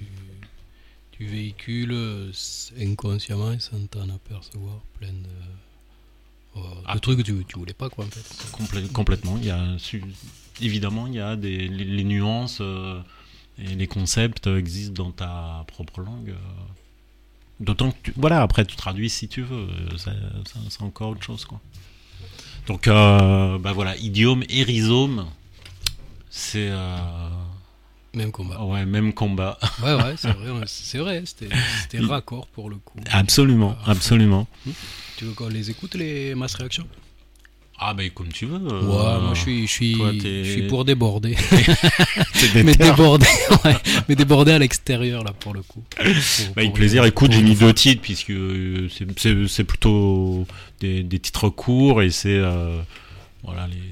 tu véhicules inconsciemment et sans t'en apercevoir plein de, euh, de ah. trucs que tu, tu voulais pas, quoi, en fait. Complé- complètement. Il y a, évidemment, il y a des, les, les nuances... Euh, et les concepts existent dans ta propre langue. D'autant que, tu, voilà, après tu traduis si tu veux. C'est, c'est, c'est encore autre chose, quoi. Donc, euh, bah voilà, idiome et rhizome, c'est... Euh... Même combat. Ouais, même combat. Ouais, ouais, c'est vrai, c'est vrai c'était, c'était raccord pour le coup. Absolument, euh, absolument. Tu veux qu'on les écoute, les Mass Réaction ? Ah bah comme tu veux. Euh, ouais, moi je suis, je suis, toi, je suis pour déborder. mais déborder, ouais, mais déborder à l'extérieur là pour le coup. Pour, bah, avec plaisir. Les, Écoute, j'ai mis deux titres puisque euh, c'est, c'est, c'est plutôt des, des titres courts et c'est euh, voilà les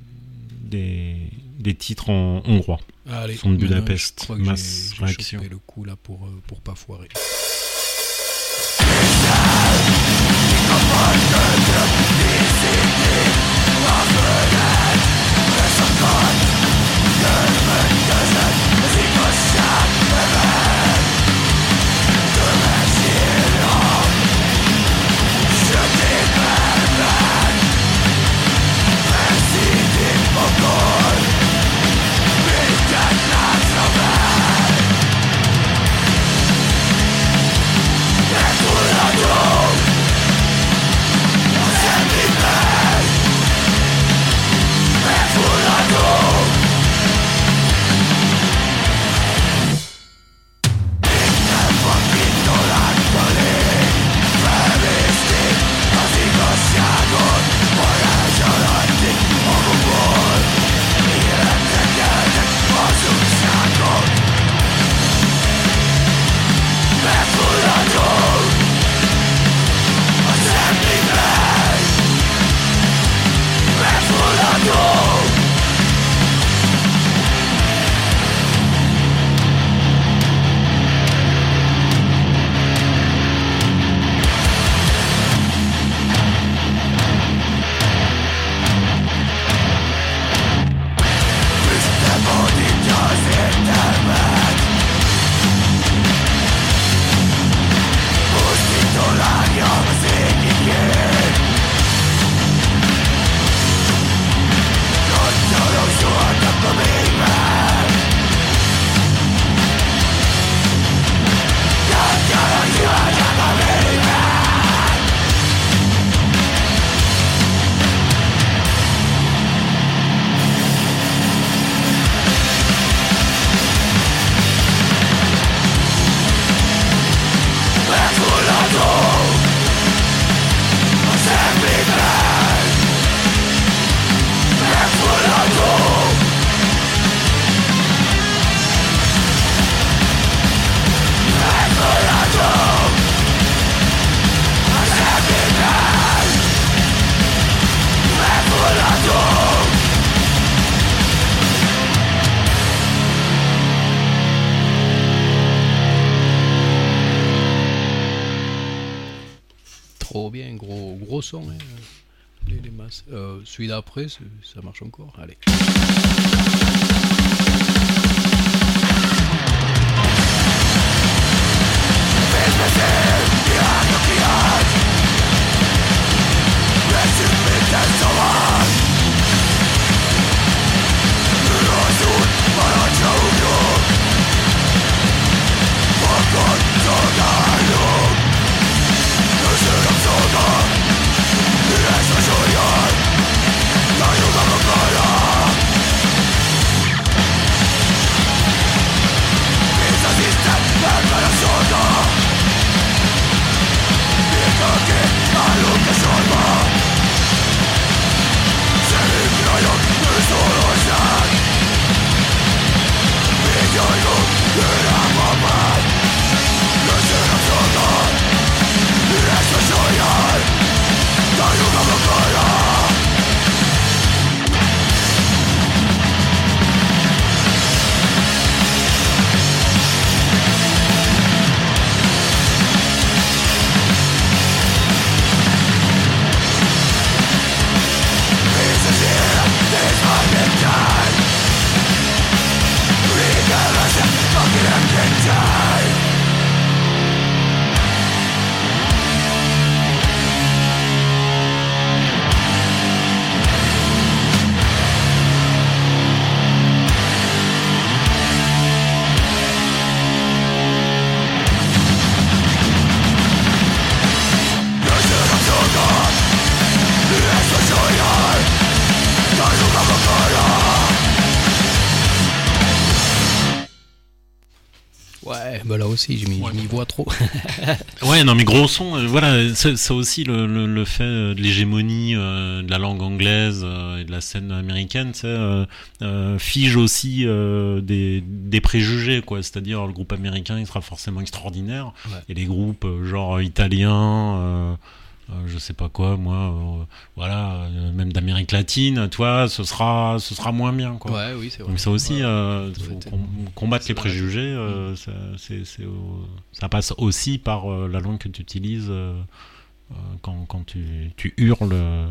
des, des titres en hongrois. Allez, sont de Budapest. Je crois que Mass j'ai, j'ai chopé le coup là pour euh, pour pas foirer. We'll be right back. gros son, hein, les, les masses. Euh, celui d'après, ça marche encore. Allez. Ouais, bah là aussi, je m'y, ouais. je m'y vois trop. Ouais, non, mais gros son, euh, voilà, ça, ça aussi, le, le, le fait de l'hégémonie euh, de la langue anglaise euh, et de la scène américaine, ça euh, euh, fige aussi euh, des, des préjugés, quoi. C'est-à-dire, le groupe américain, il sera forcément extraordinaire, ouais. Et les groupes euh, genre italiens, euh, euh, je sais pas quoi, moi, euh, voilà, euh, même d'Amérique latine, toi, ce sera, ce sera moins bien, quoi. Ouais, oui, c'est vrai. Donc ça aussi, ouais, euh, faut com- combattre les préjugés, euh, mmh. ça, c'est, c'est, euh, ça passe aussi par euh, la langue que tu utilises euh, euh, quand, quand tu, tu hurles euh,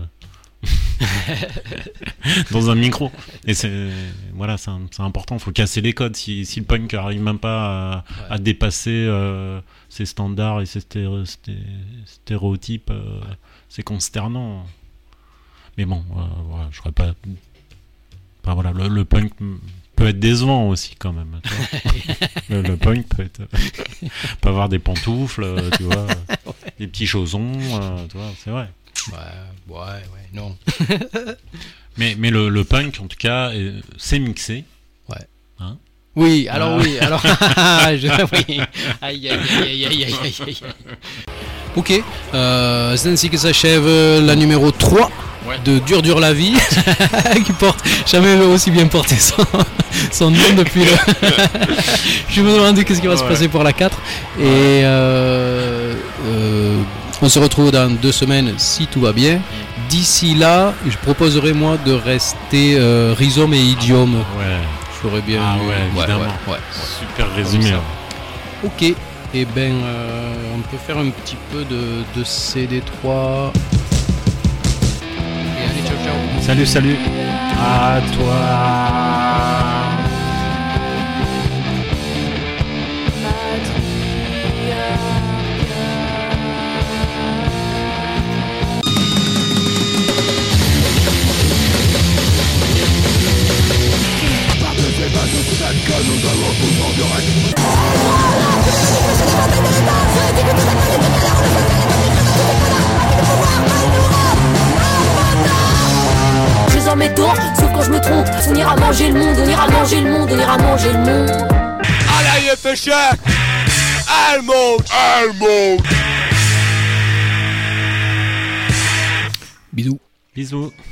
dans un micro. Et c'est, voilà, c'est, un, c'est important, il faut casser les codes. Si, si le punk n'arrive même pas à, ouais. à dépasser euh, ses standards et ses stéré- sté- stéréotypes, euh, ouais. c'est consternant. Mais bon, euh, voilà, je serais pas... Enfin, voilà, le, le punk peut être décevant aussi quand même. le, le punk peut être, peut avoir des pantoufles, tu vois, ouais. Des petits chaussons, euh, tu vois, c'est vrai. Ouais, ouais, ouais, non. mais mais le, le punk en tout cas, est, c'est mixé. Ouais. Hein? Oui, alors ah. oui, alors je, oui. Aïe, aïe, aïe, aïe, aïe, aïe, aïe. Ok, euh, c'est ainsi que s'achève la numéro trois. Ouais. De Dur Dur la vie, qui porte jamais aussi bien porté son, son nom depuis le. Je me demande qu'est-ce qui va ouais. se passer pour la quatre. Et euh, euh, on se retrouve dans deux semaines si tout va bien. D'ici là, je proposerai moi de rester euh, rhizome et idiome. Ouais. Je ferais bien. Ah ouais, évidemment. Ouais, ouais, ouais. Super résumé. Hein. Ok. Et eh ben, euh, on peut faire un petit peu de, de C D trois. Salut, salut. À toi. Que nous allons tous en direct. Je suis en mes tours, sauf quand je me trompe. On ira manger le monde, on ira manger le monde, on ira manger le monde. Allez, il fait cher. Elle monte, elle monte. Bisous. Bisous.